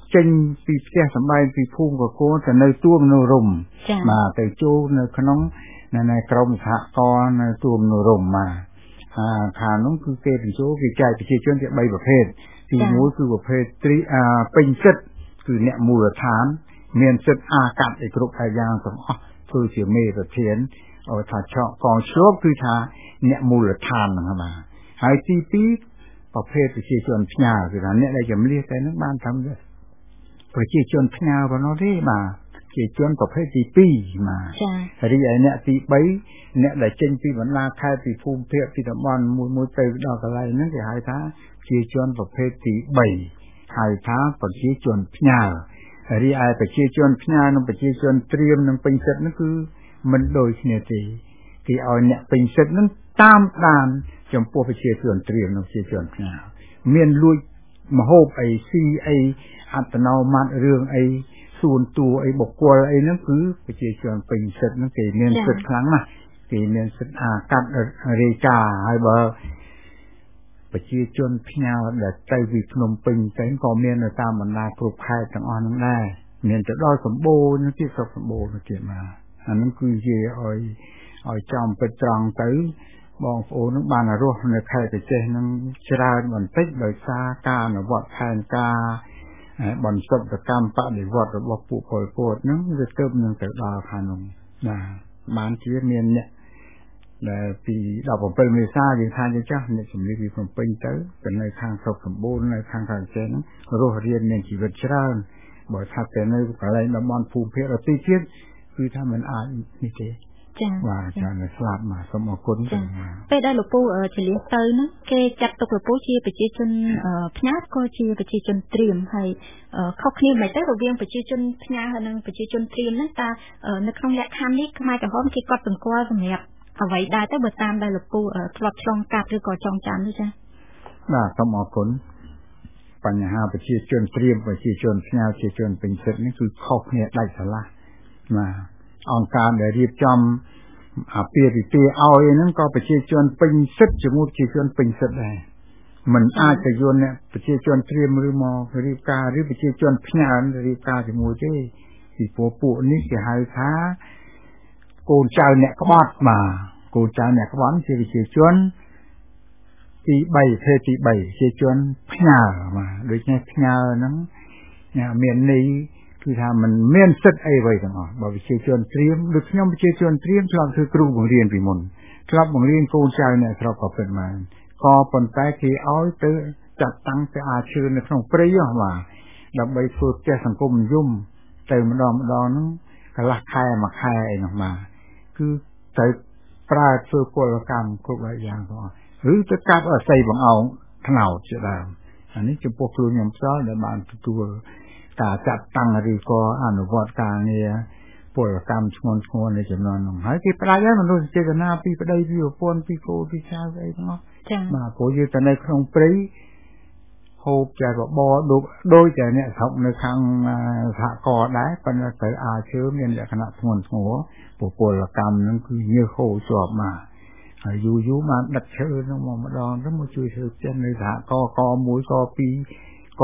ចេញពីផ្ទះសម្បែងពីភូមិកកូនទៅនៅទួលមនោរម្យបាទទៅចូលនៅក្នុងនៅក្រមសហករណ៍នៅទួលមនោរម្យបាទអាខាងនោះគឺគេបញ្ចូលគេចែកប្រជាជនជា3ប្រភេទទីមួយគឺប្រភេទត្រីអាពេញសិទ្ធគឺអ្នកមូលដ្ឋានមានសិទ្ធអាកាត់ឯគ្រប់ហើយយ៉ាងទាំងអស់ធ្វើជាមេប្រធានឲ្យថាឆក់កងឆ្លប់គឺថាអ្នកមូលដ្ឋានហ្នឹងបាទហើយទីពីរប្រភេទប្រជាជនផ្ញើគឺថាអ្នកដែលចម្លៀសតែនឹងបានធ្វើប្រជាជនផ្ញើប៉ុណ្ណោះទេបាទជាជនប្រភេទទីពីរបាទចា៎រីឯអ្នកទី3អ្នកដែលចេញពីបណ្ដាខេត្តពីភូមិភាគពីតំបន់មួយមួយទៅដល់កន្លែងហ្នឹងគេហៅថាជាជនប្រភេទទី3ហៅថាប្រជាជនផ្ញើរីឯប្រជាជនផ្ញើនិងប្រជាជនត្រៀមនិងពេញសិទ្ធហ្នឹងគឺមិនដូចគ្នាទេគេឲ្យអ្នកពេញសិទ្ធហ្នឹងតាមដានចំពោះប្រជាជនត្រៀមនិងប្រជាជនផ្ញើមានលួចមហូបអីស៊ីអីអត្តនោម័តរឿងអីសួនតួអីបុគ្គលអីហ្នឹងគឺប្រជាជនពេញសិទ្ធហ្នឹងគេមានសិទ្ធខ្លាំងណាស់គេមានសិទ្ធអាកាត់រាយការណ៍ហើយបើប្រជាជនផ្ញើដែលទៅពីភ្នំពេញទៅក៏មាននៅតាមបណ្ដាគ្រប់ខេត្តទាំងអស់ហ្នឹងដែរមានទៅដល់សម្បូរនឹងទៀតស្រុកសម្បូរទៅទៀតមកអាហ្នឹងគឺជាឲ្យឲ្យចំពិតត្រង់ទៅបងប្អូននឹងបានរស់នៅខេត្តប្រទេសនឹងច្រើនបន្តិចដោយសារការអនុវត្តផែនការបន្សុទ្ធកម្មបដិវត្តរបស់ពួកពលពតហ្នឹងវាទៅនឹងទៅដល់ខាងនោះបាទបានជាមានអ្នកដែលពីដប់7មេសាយើងថាជាចាស់អ្នកជំនាញពីភ្នំពេញទៅទៅនៅខាងស្រុកសម្បូរនៅខាងខាងចេះហ្នឹងរស់រៀនមានជីវិតច្រើនបើថាតែនៅកន្លែងតំបន់ភូមិភាគរទីទៀតគឺថាมันអាចនេះទេចា៎បាទចា៎ស្លាប់មកសូមអរគុណចា៎ពេលដែលលោកពូចលៀសទៅហ្នឹងគេចាត់ទុកលោកពូជាប្រជាជនផ្ញើក៏ជាប្រជាជនត្រៀមហើយខុសគ្នាមិនទៅរវាងប្រជាជនផ្ញើហើយនិងប្រជាជនត្រៀមហ្នឹងតើនៅក្នុងលក្ខខណ្ឌនេះខ្មែរក្រហមគេកត់សម្គាល់សម្រាប់អ្វីដែរទៅបើតាមដែលលោកពូធ្លាប់ឆ្លងកាត់ឬក៏ចងចាំនេះចា៎បាទសូមអរគុណបញ្ហាប្រជាជនត្រៀមប្រជាជនផ្ញើប្រជាជនពេញសិទ្ធិនេះគឺខុសគ្នាដាច់ស្រឡះបាទអង្គការដែលរៀបចំអាពាហ៍ពិពាហ៍ឲ្យហ្នឹងក៏ប្រជាជនពេញសិទ្ធិជាមួយប្រជាជនពេញសិទ្ធិដែរมันអាចទៅយល់អ្នកប្រជាជនត្រៀមឬមករៀបការឬប្រជាជនផ្ញើរៀបការជាមួយទេពីពួកពួកនេះគេហៅថាកូនចៅអ្នកក្បត់បាទកូនចៅអ្នកក្បត់ជាប្រជាជនទី3ភេទទី3ប្រជាជនផ្ញើបាទដូច្នេះផ្ញើហ្នឹងមានន័យគឺថាมันមានសិទ្ធិអីអ្វីទាំងអស់បើប្រជាជនត្រៀមដូចខ្ញុំប្រជាជនត្រៀមឆ្លងធ្វើគ្រូបង្រៀនពីមុនឆ្លងបង្រៀនកូនចៅអ្នកស្រុកក៏ពិតមែនក៏ប៉ុន្តែគេឲ្យទៅចាត់តាំងទៅអាឈើនៅក្នុងព្រៃហ៎បាទដើម្បីធ្វើផ្ទះសង្គមនិយមទៅម្ដងម្ដងហ្នឹងកន្លះខែមួយខែអីនោះមកគឺទៅប្រើធ្វើពលកម្មគ្រប់យ៉ាងទាំងអស់ឬទៅកាប់អស័យបង្អោងថ្នោតជាដើមអានេះចំពោះខ្លួនខ្ញុំផ្ទាល់ដែលបានទទួលការចាត់តាំងឬក៏អនុវត្តការងារពលកម្មធ្ងន់ធ្ងរในចំនួននោះហើយគេផ្ដាច់ហើយមនុស្សចេតនាពីប្តីពីប្រពន្ធពីគូពីចៅអីទាំងអស់ចា៎បាទព្រោះយើងទៅនៅក្នុងព្រៃហូបចែកបបរដូចដូចតែអ្នកស្រុកនៅខាងសហករណ៍ដែរប៉ុន្តែទៅអាឈើមានលក្ខណៈធ្ងន់ធ្ងរពលកម្មហ្នឹងគឺញើសហូរជាប់មកហើយយូរយូរបានដឹកឈើហ្នឹងមកម្ដងទៅមកជួយធ្វើផ្ទះនៅសហករណ៍ក1ក2ក3ក4ក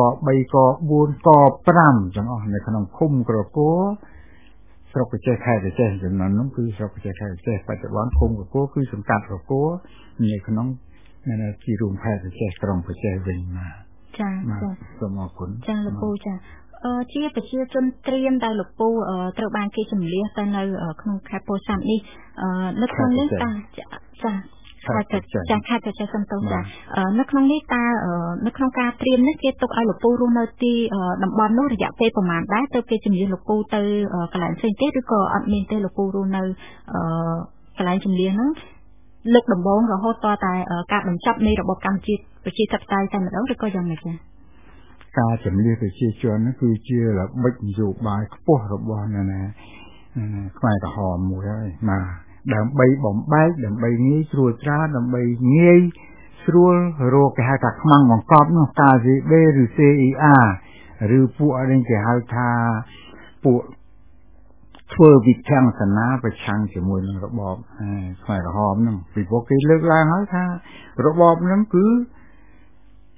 5ទាំងអស់នៅក្នុងឃុំក្រគរស្រុកប្រជែកខេត្តប្រជែកចំនួននោះគឺស្រុកប្រជែកខេត្តប្រជែកបច្ចុប្បន្នឃុំក្រគរគឺសង្កាត់ក្រគរនៅក្នុងនៅទីរួមខេត្តប្រជែកក្រុងប្រជែកវិញមកចា៎ចា៎សូមអរគុណចា៎លោកពូចា៎អឺជាប្រជាជនត្រៀមដែលលោកពូត្រូវបានគេចម្លៀសទៅនៅក្នុងខេត្តពោធិ៍សាត់នេះអឺនៅក្នុងនេះតាចា៎ខេត្តចាខេត្តចាសំតោចានៅក្នុងនេះតើនៅក្នុងការត្រៀមនេះគេទុកឲ្យលោកពូរស់នៅទីតំបន់នោះរយៈពេលប្រហែលដែរទើបគេជំនឿលោកពូទៅកន្លែងផ្សេងទៀតឬក៏អត់មានទេលោកពូរស់នៅកន្លែងជំនឿហ្នឹងលើកដំបូងរហូតតតែការបញ្ចប់នៃរបបកម្ពុជាប្រជាធិបតេយ្យតែម្ដងឬក៏យ៉ាងម៉េចចាការជំនឿប្រជាជនហ្នឹងគឺជាល្បិចនយោបាយខ្ពស់របស់ណាណាខ្មែរក្រហមមួយហើយណាដើម្បីបំបែកដើម្បីងាយស្រួលត្រាដើម្បីងាយស្រួលរកគេហៅថាខ្មាំងបង្កប់នោះ កា ហ្សេ បេ ឬ សេ អ៊ី អារ ឬពួកនេះគេហៅថាពួកធ្វើវិធានសនាប្រឆាំងជាមួយនឹងរបបខ្មែរក្រហមហ្នឹងពីព្រោះគេលើកឡើងហើយថារបបហ្នឹងគឺ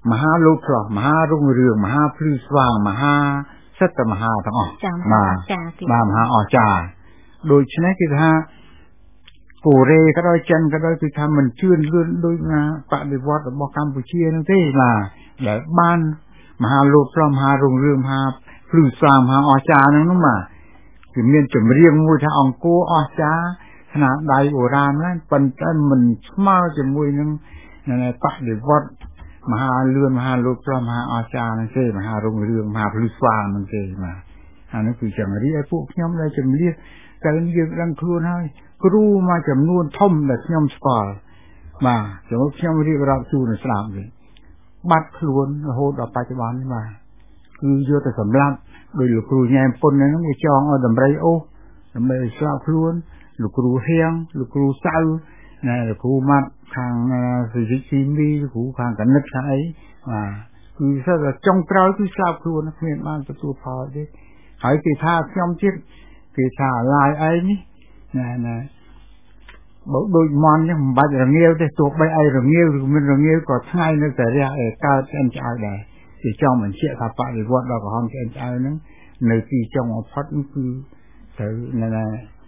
មហាលោកស្រស់មហារុងរឿងមហាភ្លឺស្វាងមហាសិទ្ធិមហាទាំងអស់បាទបាទមហាអស្ចារ្យដូច្នេះគឺថាកូរ៉េក៏ដោយចិនក៏ដោយគឺថាមិនជឿនលឿនដោយណាបដិវត្តរបស់កម្ពុជានោះទេបាទដែលបានមហាលោកស្រស់មហារុងរឿងមហាភ្លឺស្វាងមហាអស្ចារ្យហ្នឹងនោះបាទគឺមានចម្រៀងមួយថាអង្គរអស្ចារ្យស្នាដៃបុរាណហ្នឹងប៉ុន្តែមិនស្មើជាមួយនឹងបដិវត្តមហាលឿនមហាលោកស្រស់មហាអស្ចារ្យហ្នឹងទេមហារុងរឿងមហាភ្លឺស្វាងហ្នឹងទេបាទអានេះគឺចង្រីឲ្យពួកខ្ញុំដែលជំនះទៅយើងដឹងខ្លួនហើយគ្រូមួយចំនួនធំដែលខ្ញុំស្គាល់បាទចូលខ្ញុំរៀបរាប់ជូនស្ដាប់វិញបាត់ខ្លួនរហូតដល់បច្ចុប្បន្ននេះបាទគឺយកទៅសម្លាប់ដោយលោកគ្រូញ៉ែពុនហ្នឹងគេចងឲ្យតម្រៃអូសដើម្បីឲ្យស្លាប់ខ្លួនលោកគ្រូហៀងលោកគ្រូសៅណែលោកគ្រូម៉ាត់ខាងហ្វីសិកគីមីលោកគ្រូខាងកណិតខាងអីបាទគឺសិតតែចុងក្រោយគឺស្លាប់ខ្លួនគ្មានបានទទួលផលទេហើយគេថាខ្ញុំទៀតគេថាឡាយឯងនេះណែណែបើដូចមន់នេះមិនបាច់រងាវទេទោះបីឲ្យរងាវឬមិនរងាវក៏ថ្ងៃនៅតែរះឯកើតឆ្អិនឆ្អៅដែរគេចង់បញ្ជាក់ថាបដិវត្តដល់ក្រហមឆ្អិនឆ្អៅហ្នឹងនៅទីចុងបំផុតគឺត្រូវណែណែ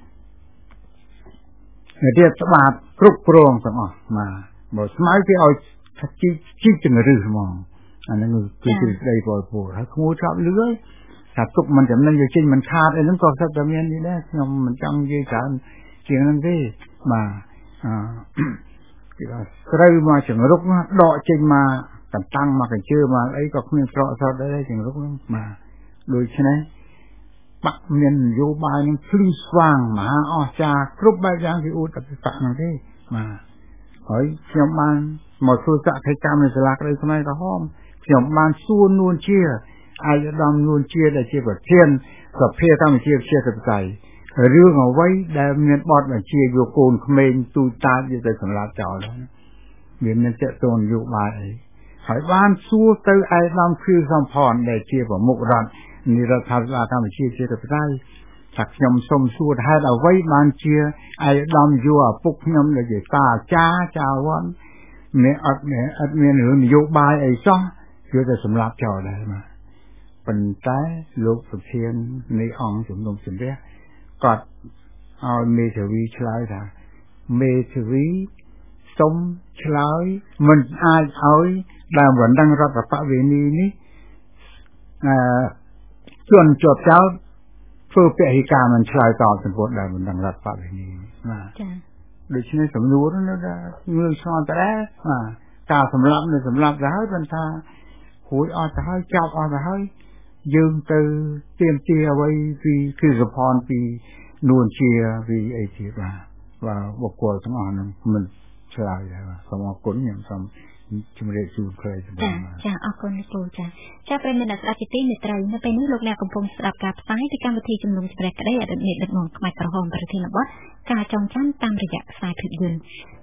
រៀបច្បាប់គ្រប់គ្រងទាំងអស់បាទបើស្មៅគេឲ្យជីជីចង្រឹះហ្មងអាហ្នឹងគឺគឺស្ដីពលពលហើយក្មួយចាប់លឿយថាទុកមិនចំណេញយកចេញមិនខាតអីហ្នឹងក៏សិតតែមាននេះដែរខ្ញុំមិនចង់និយាយច្រើនជាងហ្នឹងទេបាទអឺគេថាស្រូវមកចង្រុកដកចេញមកកន្តាំងមកកញ្ជើមកអីក៏គ្មានស្រកស្រត់ដែរចង្រុកហ្នឹងបាទដូច្នេះបាក់មាននយោបាយនឹងភ្លឺស្វាងមហាអស្ចារ្យគ្រប់បែបយ៉ាងគេអួតតែបាក់ហ្នឹងទេបាទហើយខ្ញុំបានមកធ្វើសកម្មនៅសាលាក្តីខ្មែរក្រហមខ្ញុំបានសួរនួនជាអាយដាមនួនជាដែលជាប្រធានសភាកម្ពុជាជាសព្វតៃរឿងអ្វីដែលមានបទបញ្ជាយកកូនក្មេងទូតាយកទៅសម្លាប់ចោលវាមានតេតនយោបាយអីហើយបានសួរទៅអាយដាមគឺសំផនដែលជាប្រមុខរដ្ឋនិរដ្ឋាភិបាលកម្ពុជាជាសព្វតៃថាខ្ញុំសូមសួរហេតុអ្វីបានជាអាយដាមយកឪពុកខ្ញុំដែលជាតាចាចាវ័នមានអត់មានអត់មានរឿងនយោបាយអីសោះយកទៅសម្លាប់ចោលដែរបាទប៉ុន្តែលោកប្រធាននៃអង្គជំនុំជម្រះគាត់ឲ្យមេធាវីឆ្លើយថាមេធាវីសុំឆ្លើយមិនអាចឲ្យដើមបណ្ដឹងរដ្ឋបវេនីនេះអឺជន់ជាប់ចោលធ្វើពហិការមិនឆ្លើយតបចំពោះដើមបណ្ដឹងរដ្ឋបវេនីបាទចា៎ដូច្នេះសំណួរនោះថាងឿងឆ្លងទៅដែរបាទការសម្លាប់នៅសម្លាប់ទៅហើយប៉ុន្តែរួចអស់ទៅហើយចាប់អស់ទៅហើយយើងទៅទៀមទាអ្វីពីគឺសផនពីនួនជាពីអីទៀតបាទបាទបុគ្គលទាំងអស់ហ្នឹងមិនឆ្លើយដែរបាទសូមអរគុណខ្ញុំសូមជំរាបជូនខ្លីសម្រាប់ចាអរគុណលោកគ្រូចាចាប្រិយមិត្តអ្នកស្ដាប់ជាទីមេត្រីនៅពេលនេះលោកអ្នកកំពុងស្ដាប់ការផ្សាយពីកម្មវិធីជំនុំជម្រះក្តីអតីតមេដឹកនាំខ្មែរក្រហមប្រធានបទការចងចាំតាមរយៈខ្សែភាពយន្ត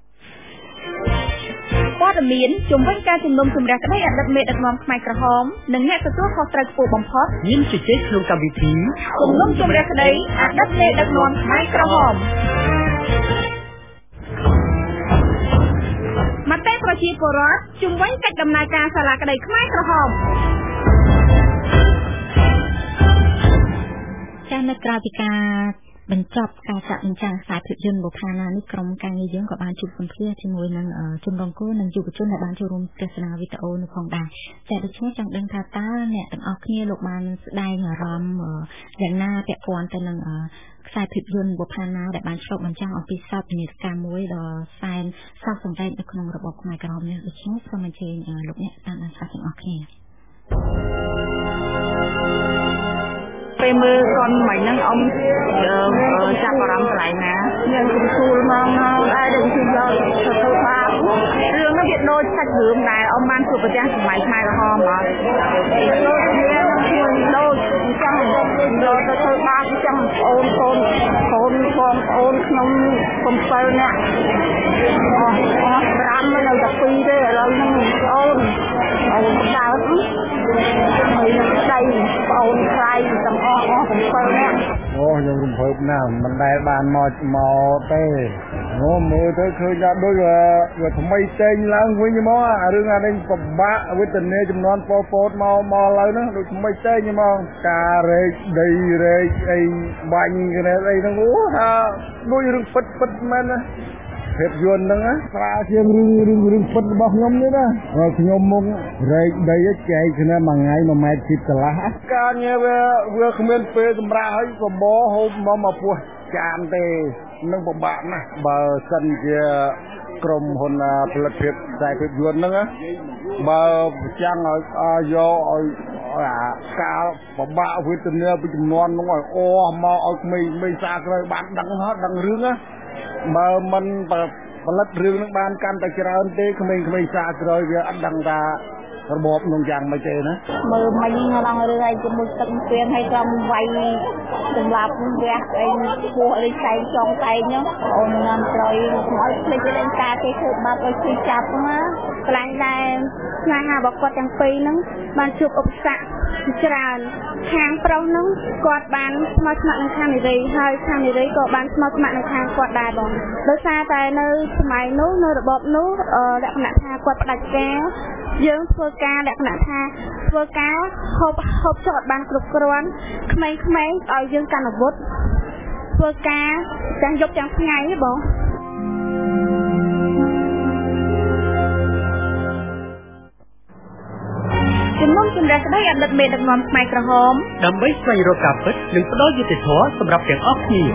ព័ត៌មានជំវិញការជំនុំជម្រះក្តីអតីតមេដឹកនាំខ្មែរក្រហមនិងអ្នកទទួលខុសត្រូវខ្ពស់បំផុតមានជជែកក្នុងកម្មវិធីជំនុំជម្រះក្តីអតីតមេដឹកនាំខ្មែរក្រហមមតិប្រជាពលរដ្ឋជំវិញកិច្ចដំណើរការសាលាក្តីខ្មែរក្រហមចា៎នៅក្រៅពីការបញ្ចប់ការចាក់បញ្ចាំងខ្សែភាពយន្តបុប្ផាណានេះក្រុមការងារយើងក៏បានជួបសម្ភាសជាមួយនឹងជនរងគ្រោះនិងយុវជនដែលបានចូលរួមទស្សនាវីដេអូនោះផងដែរចា៎ដូច្នេះចង់ដឹងថាតើអ្នកទាំងអស់គ្នាលោកបានស្ដែងអារម្មណ៍យ៉ាងណាពាក់ព័ន្ធទៅនឹងខ្សែភាពយន្តបុប្ផាណាដែលបានឆ្លុះបញ្ចាំងអំពីសោកនាដកម្មមួយដ៏សែនសោកសង្រេងនៅក្នុងរបបខ្មែរក្រហមនេះដូច្នេះសូមអញ្ជើញលោកអ្នកតាមដានស្ដាប់ទាំងអស់គ្នាពេលមើលកូនមិញហ្នឹងអ៊ំចាប់អារម្មណ៍កន្លែងណាខ្ញុំគំសួលមកមកដែរដូចជាយកទៅធ្វើបាបរឿងហ្នឹងវាដូចសាច់រឿងដែលអ៊ំបានជួបប្រទះសម័យខ្មែរក្រហមអត់ដូចគ្នានឹងជួយដូចអញ្ចឹងយកទៅធ្វើបាបអញ្ចឹងអូនកូនកូនបងប្អូនក្នុងកំពើនេះអស់អស់ប្រាំនៅតែពីរទេឥឡូវហ្នឹងអូនអូនដើមហើយនឹងដៃបងអូនខ្លាយទាំងអស់អស់កំពើនេះអូខ្ញុំរំភើបណាស់មិនដែលបានមកមកទេអូមើលទៅឃើញថាដូចវាថ្មីតែងឡើងវិញហ្មងអារឿងអានេះពិបាកវេទនាចំនួនពោពោតមកមកឡើយហ្នឹងដូចថ្មីតែងហ្មងការរែកដីរែកអីបាញ់គ្នាអីហ្នឹងអូថាដូចរឿងពិតពិតមែនណាភាពយន្តហ្នឹងស្រាលជាងរឿងរឿងរឿងពិតរបស់ខ្ញុំនេះណាខ្ញុំមករែកដីចែកគ្នាមួយថ្ងៃមួយម៉ែត្រពីកន្លះការងារវាវាគ្មានពេលសម្រាប់ឲ្យបបោហូបមកមកពោះចានទេនឹងពិបាកណាស់បើសិនជាក្រុមហ៊ុនផលិតភាពខ្សែភាពយន្តហ្នឹងបើចាំងឲ្យយកឲ្យអាការពិបាកវេទនាពីចំនួនហ្នឹងឲ្យអស់មកឲ្យក្មេងមេសាក្រោយបានដឹងហត់ដឹងរឿងណាបើមិនផលិតរឿងនឹងបានកាន់តែច្រើនទេក្មេងៗសាក្រោយវាអត់ដឹងថារបបនឹងយ៉ាងម៉េចទេណាមើលមិញឡើងរឿងអីជាមួយទឹកស្ពានហើយក្រុមវាយសម្រាប់វះអីពោះអីផ្សេងចង់តែងអូនញ៉ាំក្រោយឲ្យភ្លេចលេងការគេធ្វើបាត់ឲ្យជួយចាប់ណាកន្លែងដែលស្នេហារបស់គាត់ទាំងពីរហ្នឹងបានជួបឧបសគ្គច្រើនខាងប្រុសហ្នឹងគាត់បានស្មោះស្ម័គ្រនឹងខាងនារីហើយខាងនារីក៏បានស្មោះស្ម័គ្រនឹងខាងគាត់ដែរបងដោយសារតែនៅសម័យនោះនៅរបបនោះលក្ខណៈថាគាត់ផ្ដាច់ការយើងធ្វើការលក្ខណៈថាធ្វើការហូបហូបចុកអត់បានគ្រប់គ្រាន់ក្មេងៗឲ្យយើងកាន់អាវុធធ្វើការទាំងយប់ទាំងថ្ងៃបងជំនុំជម្រះក្តីអតីតមេដឹកនាំខ្មែរក្រហមដើម្បីស្វែងរកការពិតនិងផ្ដល់យុត្តិធម៌សម្រាប់ទាំងអស់គ្នា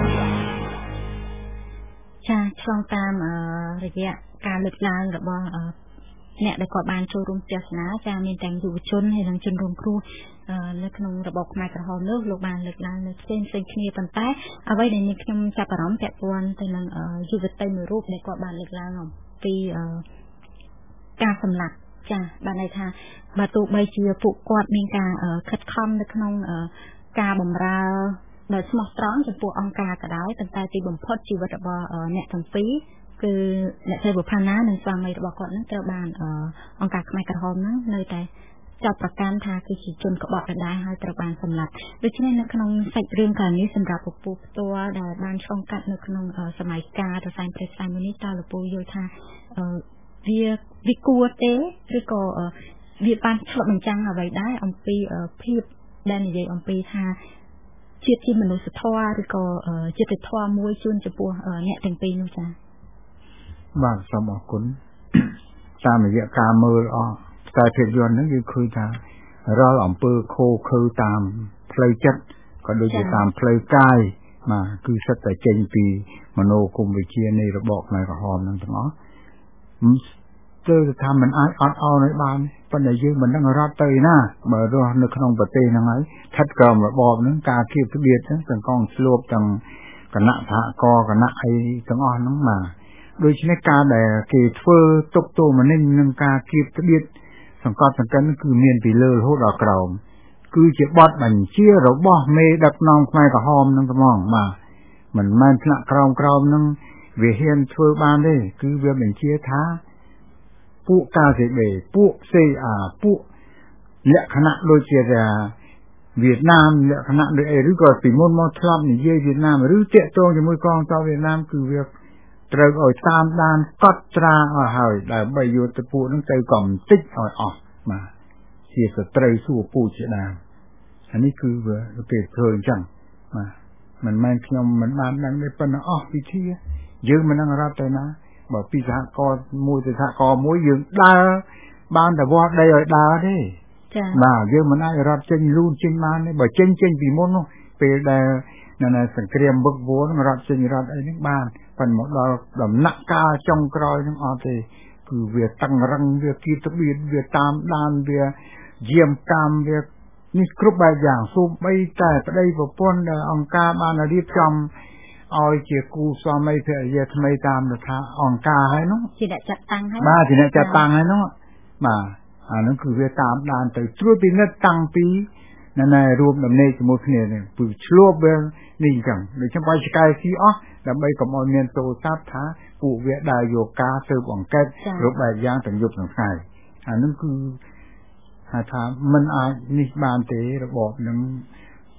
ចាឆ្លងតាមរយៈការលើកឡើងរបស់អ្នកដែលគាត់បានចូលរួមទស្សនាចាមានទាំងយុវជនហើយនិងជនរងគ្រោះនៅក្នុងរបបខ្មែរក្រហមនោះលោកបានលើកឡើងនៅផ្សេងផ្សេងគ្នាប៉ុន្តែអ្វីដែលនេះខ្ញុំចាប់អារម្មណ៍ពាក់ព័ន្ធទៅនឹងយុវតីមួយរូបដែលគាត់បានលើកឡើងអំពីការសម្លាប់ចាបានន័យថាបើទោះបីជាពួកគាត់មានការខិតខំនៅក្នុងការបម្រើដោយស្មោះត្រង់ចំពោះអង្គការក៏ដោយប៉ុន្តែទីបំផុតជីវិតរបស់អ្នកទាំងពីរគឺអ្នកស្រីបុប្ផាណានិងស្វាមីរបស់គាត់នឹងត្រូវបានអង្គការខ្មែរក្រហមនឹងនៅតែចាប់ប្រកាន់ថាគឺជាជនក្បត់ដដែលហើយត្រូវបានសម្លាប់ដូច្នេះនៅក្នុងសាច់រឿងកាលនេះសម្រាប់ពពុះផ្ទាល់ដែលបានឆ្លងកាត់នៅក្នុងសម័យកាលរសែងព្រះស្ដាយមួយនេះតើលោកពូយល់ថាវាវាគួរទេឬក៏វាបានឆ្លុះបញ្ចាំងអ្វីដែរអំពីភាពដែលនិយាយអំពីថាជាតិជាមនុស្សធម៌ឬក៏ចិត្តធម៌មួយជូនចំពោះអ្នកទាំងពីរនោះចា៎បាទសូមអរគុណតាមរយៈការមើលអស់ខ្សែភាពយន្តហ្នឹងគឺឃើញថារាល់អំពើខូខើតាមផ្លូវចិត្តក៏ដូចជាតាមផ្លូវកាយបាទគឺសិតតែចេញពីមនោគមវិជ្ជានៃរបបខ្មែរក្រហមហ្នឹងទាំងអស់ទៅថាมันអាចអត់អោនឲ្យបានប៉ុន្តែយើងមិនដឹងរត់ទៅណាបើរស់នៅក្នុងប្រទេសហ្នឹងហើយស្ថិតក្រោមរបបហ្នឹងការគៀបត្បៀតហ្នឹងទាំងកងស្លួបទាំងគណៈសហករគណៈអីទាំងអស់ហ្នឹងបាទដូច្នេះការដែលគេធ្វើទុកទោសមនិញនឹងការគៀបត្បៀតសង្កត់សង្កិនគឺមានពីលើរហូតដល់ក្រោមគឺជាបទបញ្ជារបស់មេដឹកនាំខ្មែរក្រហមហ្នឹងហ្មងបាទមិនមែនថ្នាក់ក្រោមក្រោមហ្នឹងវាហ៊ានធ្វើបានទេគឺវាបញ្ជាថាពួកកាសេបេពួកសេអាពួកលក្ខណៈដូចជាវៀតណាមលក្ខណៈដូចអីឬក៏ពីមុនមកធ្លាប់និយាយវៀតណាមឬតាក់ទងជាមួយកងទ័ពវៀតណាមគឺវាត្រូវឲ្យតាមដានកត់ត្រាឲ្យហើយដើម្បីយកទៅពួកនឹងទៅកំទេចឲ្យអស់បាទជាសត្រូវសួរពូជាដើមអានេះគឺវាគេធ្វើអញ្ចឹងបាទមិនមែនខ្ញុំមិនបានដឹងទេប៉ុន្តែអស់វិធីយើងមិននឹងរត់ទៅណាបើពីសហគមន៍មួយទៅសហគមន៍មួយយើងដើរបានតែវត្តដីឲ្យដើរទេចា៎បាទយើងមិនអាចរត់ចេញលូនចេញបានទេបើចេញចេញពីមុននោះពេលដែលនៅសង្គ្រាមវឹកវររត់ចេញរត់អីហ្នឹងបានប៉ុន្តែមកដល់ដំណាក់កាលចុងក្រោយហ្នឹងអត់ទេគឺវាតឹងរឹងវាគៀបត្បៀតវាតាមដានវាយាមកម្មវានេះគ្រប់បែបយ៉ាងសូម្បីតែប្តីប្រពន្ធដែលអង្គការបានរៀបចំឲ្យជាគូស្វាមីភរិយាថ្មីតាមរដ្ឋាអង្គការហើយនោះជាអ្នកចាត់តាំងហើយបាទជាអ្នកចាត់តាំងហើយនោះបាទអានោះគឺវាតាមដានទៅត្រួតពិនិត្យតាំងពីនៅในរួមដំណេកជាមួយគ្នានេះគឺឆ្លួបវានេះអញ្ចឹងដូចខ្ញុំបាយឆ្កែស៊ីអស់ដើម្បីកុំឲ្យមានទូរស័ព្ទថាពួកវាដើរយកការស៊ើបអង្កេតគ្រប់បែបយ៉ាងទាំងយប់ទាំងថ្ងៃអានោះគឺថាមិនអាចនេះបានទេរបបនឹង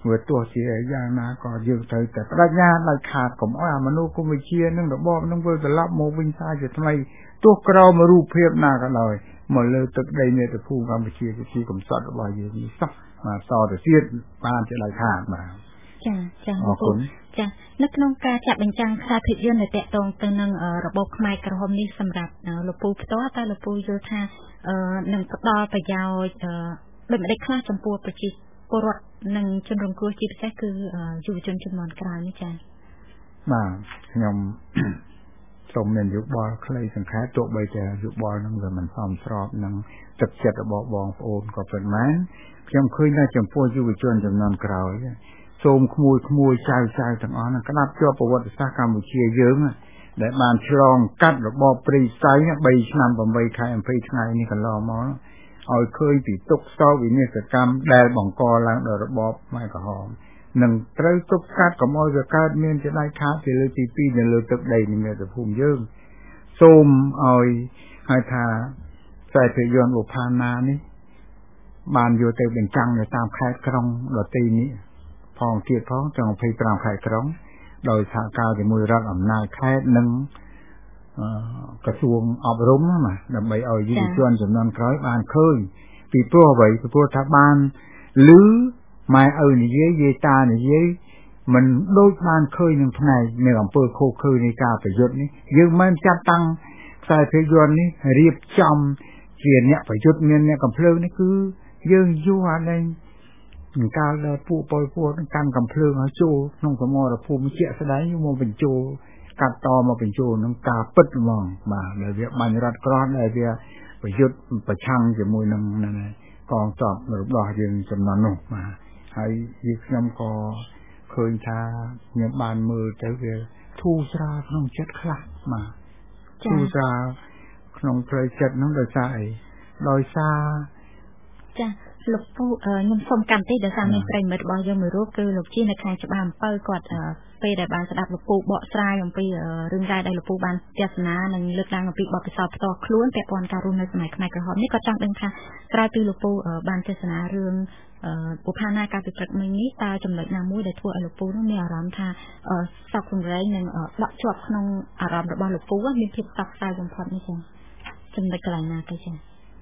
vừa tua chỉ giang na có dương thờiแต่ปรัชญาหลักขาดของอ้ามนุษย์กุมวิเชียนึงระบอบนึงเวอร์ลับโมวินซ่าจะทำไมตัวเรามารูปเพียบหน้ากันเลยมาเลยตึกใดเนี่ยแต่ผู้กุมวิเชียจะที่กำสัตว์ว่าอยู่นี่สักมาต่อแต่เสียบ้านจะหลักขาดมาจ้าจ้าคุณจ้านักนงการจับเป็นจังคาถิยนในแตะตรงตึงนึงระบบไมโครโฮมนี่สำหรับลูกปูตัวตาลูกปูโยธาหนึ่งต่อไปยาวโดยไม่ได้คลาดจำปวดประจิตปวดหนึ่งจนรงกูจีบแท้คืออยู่จนจำนวนกลางนี่จ้ามาขยมสมเป็นยุบบอลเคยสังขารตัวใบจะยุบบอลนั่งเลยมันซ้อมสอบนั่งจับจัดระบบบองโอนก็เป็นแม้ขยมเคยได้จำปวดอยู่จนจำนวนกลางโสมขมูยขมูยใจใจต่างอ๋อนั่นก็นับเจ้าประวัติศาสตร์กัมพูชีเยอะมั้ยได้มาฉลองกัดระบบปรีไซเนี่ยใบชนำบำใบไข่อันไปทางไหนนี่ก็รอมอเอาเคยติดตกเศร้าวินิจกรรมแดดบ่งกอล้างโดยระบบไม่กระหอบหนึ่งเตยตกกัดกับมอจะกัดเมียนจะได้ค้าจะเลยตีปีจะเลยตึกใดนี่เมียจะภูมิเยอะโสมเอาให้ทาใส่เพยอนอุปานานี่บานโยเตเป็นจังในตามแคดกรงดตีนี้พองเกียรติพ้องจังเพยปรามไข่กรงโดยสาการจะมือรักอำนาจแค่หนึ่งกระทรวงอบรมมาดับใบเอายืดชวนจำนวนคล้อยบานเคยปีตัวใบปีตัวทับบานหรือไม่เอาในเย่เยตาในเย่มันโดยบานเคยหนึ่งทนายในอำเภอโคเคยในกาประยุทธ์นี้ยังมันจัดตั้งสายเพยนนี้เรียบจำเขียนเนี่ยประยุทธ์เงินเนี่ยกับเพลิงนี่คือยังยั่วในการเลยผู้ปล่อยพวกการกำเพลิงเขาโจน้องสมอระภูมิเชี่ยสดายมองเป็นโจกัดต่อมาเป็นโจน้ำกาปิดมองมาเลยเรียบรรยัติกรอนเลยเรียประยุทธ์ประชังจะมวยนั่งนั่นไงกองจอบระบายยังจำนวนหนุกมาให้ยึดน้ำกอเคยชาเงียบบานมือเจ้าเรียทูสราขนมเจ็ดคลามาทูสราขนมเคยเจ็ดน้องโดยใจโดยซาจ้ะลูกปูเอ่อยังสมกันที่เดี๋ยวสามีใครมาบอกยังไม่รู้คือลูกจีนในใครจะบานเปิดกอดเอ่อไปได้บานสดับลูกปูเบาะทรายของปีเอ่อเรื่องได้ได้ลูกปูบานเจตนาหนึ่งเลือกดังของปีบอกไปสอบต่อคล้วนแต่ปอนการรุ่นในสมัยขณะกระหอบนี่ก็จังเป็นค่ะกลายปีลูกปูเอ่อบานเจตนาเรื่องเอ่อปุพานาการติดประเมินนี้ตาจำเลยนามุ้ยได้ทั่วลูกปูต้องมีอารมณ์ค่ะเอ่อสักคนไรหนึ่งเอ่อละจวบขนมอารมณ์ระบายลูกปูว่ามีพิษตักทรายบนพอดนี่ใช่จำเลยกลายนาไปใช่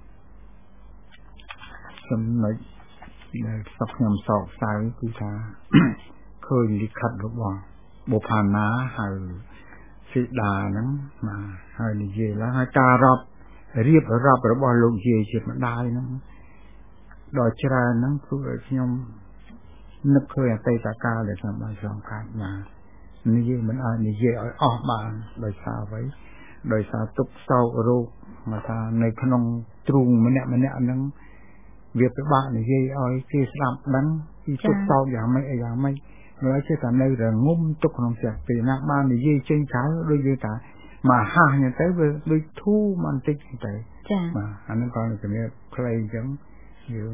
สมัยสักยามสอบสายคือชาเคยลิขัดระหว่างบุพานาให้สิดานั้นมาให้นิเยแล้วให้การรับเรียบรับระบายลงเยเจ็บมาได้นั้นดอยชรานั้นคือที่ยมนึกเคยไปตะการเลยสมัยสองขาดมานิเยมันอ่านนิเยเอาออกมาโดยสาไว้โดยสาตุกเศร้าโรคมาทาในขนมตรุงมันเนี่ยมันเนี่ยนั้นเวียบไปบ้านนี่ยี่อ้อยที่สลับนั้นที่ตุกเศร้าอย่างไม่อย่างไม่แล้วเชื่อแต่ในเรื่องงุ้มตุกขนมเสียปีนักบ้านนี่ยี่เชิงช้าด้วยยี่ตามาห้าอย่างเต้ด้วยด้วยทู่มันติดใจมาอันนั้นก็จะมีใครจังอยู่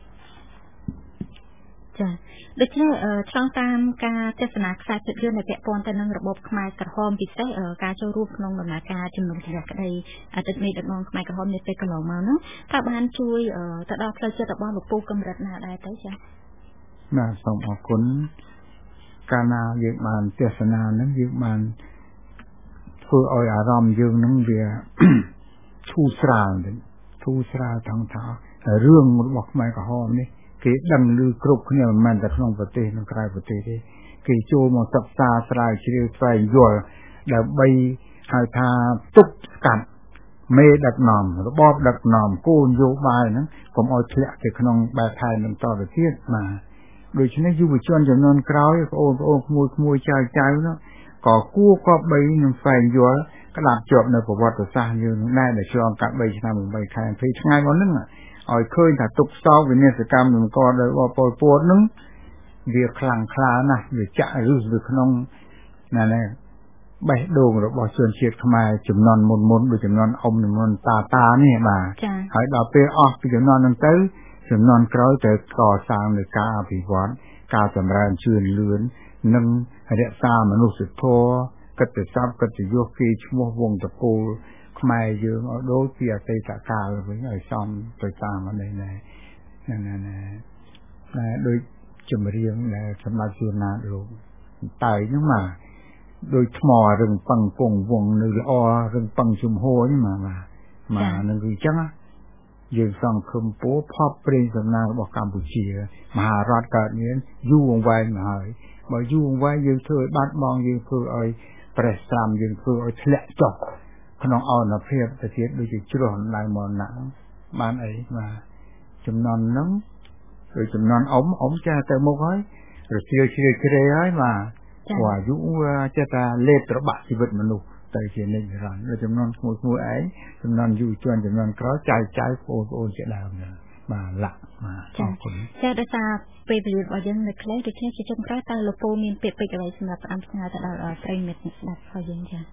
จ้ะโดยเฉพาะช่องตามการเจตนาสายเรื่องในแปะปอนแต่ในระบบขมายกระหอบพิเศษการโชว์รูปนองดำเนินการจำนวนขยะกระไดอาจจะมีดักนองขมายกระหอบในเตะกระหล่อมาเนาะถ้าบ้านช่วยตัดดอกเราจะตัดบ้านหลบปูกำรัดนาได้ไหมจ๊ะน่าส่งออกผลการนายึดมันเจตนานั้นยึดมันคือเอาอารมณ์ยึดนั่งเบียทูสราทูสราทางเท้าเรื่องบอกขมายกระหอบนี่เกิดดังลือกรุบเนี่ยมันแต่ขนมปฏิทินกลายปฏิทินเกิดโจมสับซาสลายชีวิตไฟยั่วแล้วใบหายทาตุกกัดเมดักนอมระบอบดักนอมกู้โยบายนั้นผมเอาเฉลี่ยจากขนมแบบไทยนำต่อประเทศมาโดยเฉพาะยุบชนจำนวนคราวโอ้โอ้ขโมยขโมยใจใจเนาะก่อกู้ก็ใบหนึ่งไฟยั่วกระดาษจบในประวัติศาสตร์อยู่ได้แต่ช่วงกัดใบชนะใบไทยเพชรง่ายวันนึงอ่ะอ้อยเคยถ้าตุกเศร้าวินิจกรรมหนึ่งก็เลยว่าปวดปวดนึงเบียคลังคลานะเบียจะรู้สึกขนมนั่นแหละใบโด่งหรือบ่ส่วนเฉียดขมายจำนวนมนมนโดยจำนวนอมจำนวนตาตานี่มาหายดาวเปออกจำนวนนั้นเต้จำนวนกร้อยแต่ก่อสร้างในกาอภิวัตกาจำรานชื่นเลือนนึ่งเรียกซามนุษย์สุดโทก็จะซับก็จะยกกีชั่ววงตะปูขมายยืมเอาโดเสียใจตะกาเลยไอ้ซ้อมไปตามมาในในนั่นนั่นนั่นโดยជំរៀងដែលសម្រាប់ជួនណាលោកតើហ្នឹងមកដោយថ្មរឹងប៉ឹងគង់វងនៅល្អរឹងប៉ឹងជំហរនេះមកមកមកនឹងគឺអញ្ចឹងយើងសង្ឃឹមពោផបព្រេងសំណាងរបស់កម្ពុជាមហារដ្ឋកើតមានយូរអង្វែងមកហើយបើយូរអង្វែងយើងធ្វើឲ្យបាត់បង់យើងធ្វើឲ្យប្រេះស្រាំយើងធ្វើឲ្យធ្លាក់ចុះក្នុងអនុភាពទៅទៀតដូចជាជ្រោះឡើងមកណាបានអីបាទចំណន់ហ្នឹងដូចចំណន់អ៊ំអ៊ំចាទៅមុខហើយរសៀលជ្រឿជ្រែហើយបាទព្រោះអាយុចេះតែលេបត្របាក់ជីវិតមនុស្សទៅជានិច្ចនិរន្តរ៍ហើយចំនួនឈ្មោះឈ្មោះឯងចំនួនយុវជនចំនួនក្រោយចៅចៅបងប្អូនជាដើមបាទលាក់បាទអរគុណចាដោយសារពេលវេលារបស់យើងនៅខ្លីដូច្នេះជាចុងក្រោយតើលោកពូមានពាក្យពេចន៍អ្វីសម្រាប់ផ្អាំផ្ញើទៅដល់ប្រិយមិត្តស្ដាប់របស់យើងចា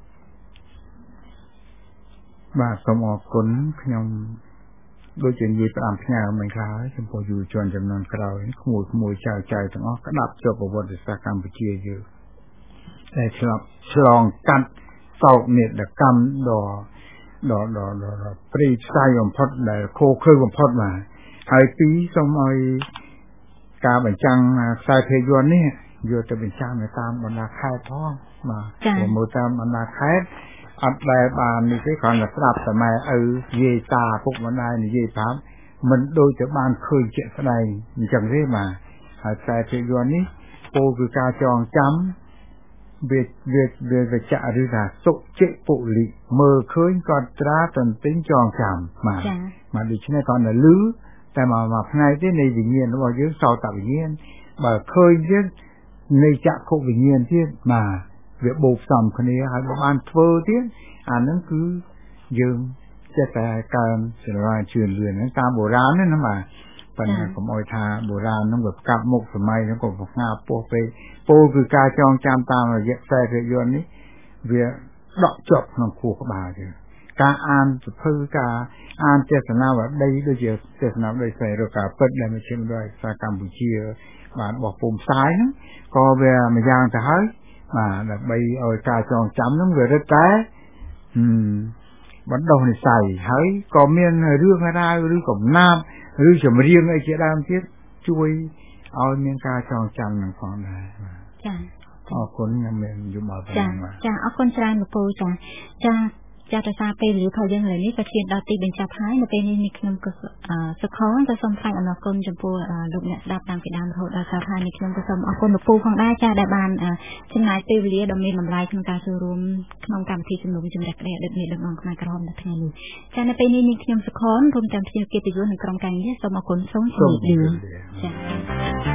បាទសូមអរគុណខ្ញុំដូចជានិយាយផ្អាំផ្ញើមិនខ្លះហើយចំពោះយុវជនចំនួនក្រោយក្មួយក្មួយចៅចៅទាំងអស់ក្តាប់ជាប់ប្រវត្តិសាស្ត្រកម្ពុជាយើងដែលឆ្លងឆ្លងកាត់សោកនាដកម្មដ៏ដ៏ដ៏ដ៏ព្រីផ្សាយបំផុតដែលខូខើបំផុតមកហើយពីរសូមឲ្យការបញ្ចាំងខ្សែភាពយន្តនេះយកទៅបញ្ចាំងនៅតាមបណ្ដាខេត្តផងបាទព្រោះមើលតាមបណ្ដាខេត្តអត់ដែលបាននេះទេគ្រាន់តែស្ដាប់តែម៉ែឪនិយាយតាពុកម្ដាយនិយាយប្រាប់មិនដូចទៅបានឃើញជាក់ស្ដែងអញ្ចឹងទេបាទហើយខ្សែភាពយន្តនេះពោលគឺការចងចាំវាវាវាវិជ្ជៈឬថាសុចិពុលិមើលឃើញក៏ត្រាទន្ទិញចងចាំបាទបាទដូច្នេះគាត់នៅលឺតែមកមកផ្នែកទេនៃវិញ្ញាណរបស់យើងសោតវិញ្ញាណបើឃើញទៀតនៃចក្ខុវិញ្ញាណទៀតបាទវាបូកផ្សំគ្នាហើយបើបានធ្វើទៀតអាហ្នឹងគឺយើងចេះតែកើនចរាជឿនលឿនហ្នឹងតាមបុរាណណាបាទប៉ុន្តែកុំអោយថាបុរាណហ្នឹងវាផ្កាប់មុខសម័យហ្នឹងក៏ផ្ងាពោះពេកពោលគឺការចងចាំតាមរយៈខ្សែភាពយន្តនេះវាដកជាប់ក្នុងខួរក្បាលយើងការអានសភៅការអានទេសនាវដ្ដីដូចជាទេសនាវដ្ដីស្វែងរកការពិតដែលមានជំនួយសាកម្ពុជាបានបោះពុំផ្សាយហ្នឹងក៏វាមួយយ៉ាងទៅហើយបាទដើម្បីឲ្យការចងចាំហ្នឹងវារឹតតែហឹមបណ្ដុះនិស្ស័យហើយក៏មានរឿងរ៉ាវឬកំណាព្យឬចម្រៀងអីជាដើមទៀតជួយឲ្យមានការចងចាំនឹងផងដែរចា៎អរគុណខ្ញុំមានយល់មកចា៎ចា៎អរគុណច្រើនលោកពូចា៎ចា៎ចាត់ថាពេលវេលារបស់យើងឥឡូវនេះក៏ឈានដល់ទីបញ្ចប់ហើយនៅពេលនេះនេះខ្ញុំក៏សុខក៏សូមថ្លែងអំណរគុណចំពោះលោកអ្នកស្ដាប់តាំងពីដើមរហូតដល់សព្វហើយនេះខ្ញុំក៏សូមអរគុណលោកពូផងដែរចាដែលបានចំណាយពេលវេលាដ៏មានតម្លៃក្នុងការចូលរួមក្នុងកម្មវិធីជំនុំជម្រះក្តីអតីតមេដឹកនាំខ្មែរក្រហមនៅថ្ងៃនេះចានៅពេលនេះនេះខ្ញុំសុខរួមទាំងភ្ញៀវកិត្តិយសនិងក្រុមការងារសូមអរគុណសូមជម្រាបលាចា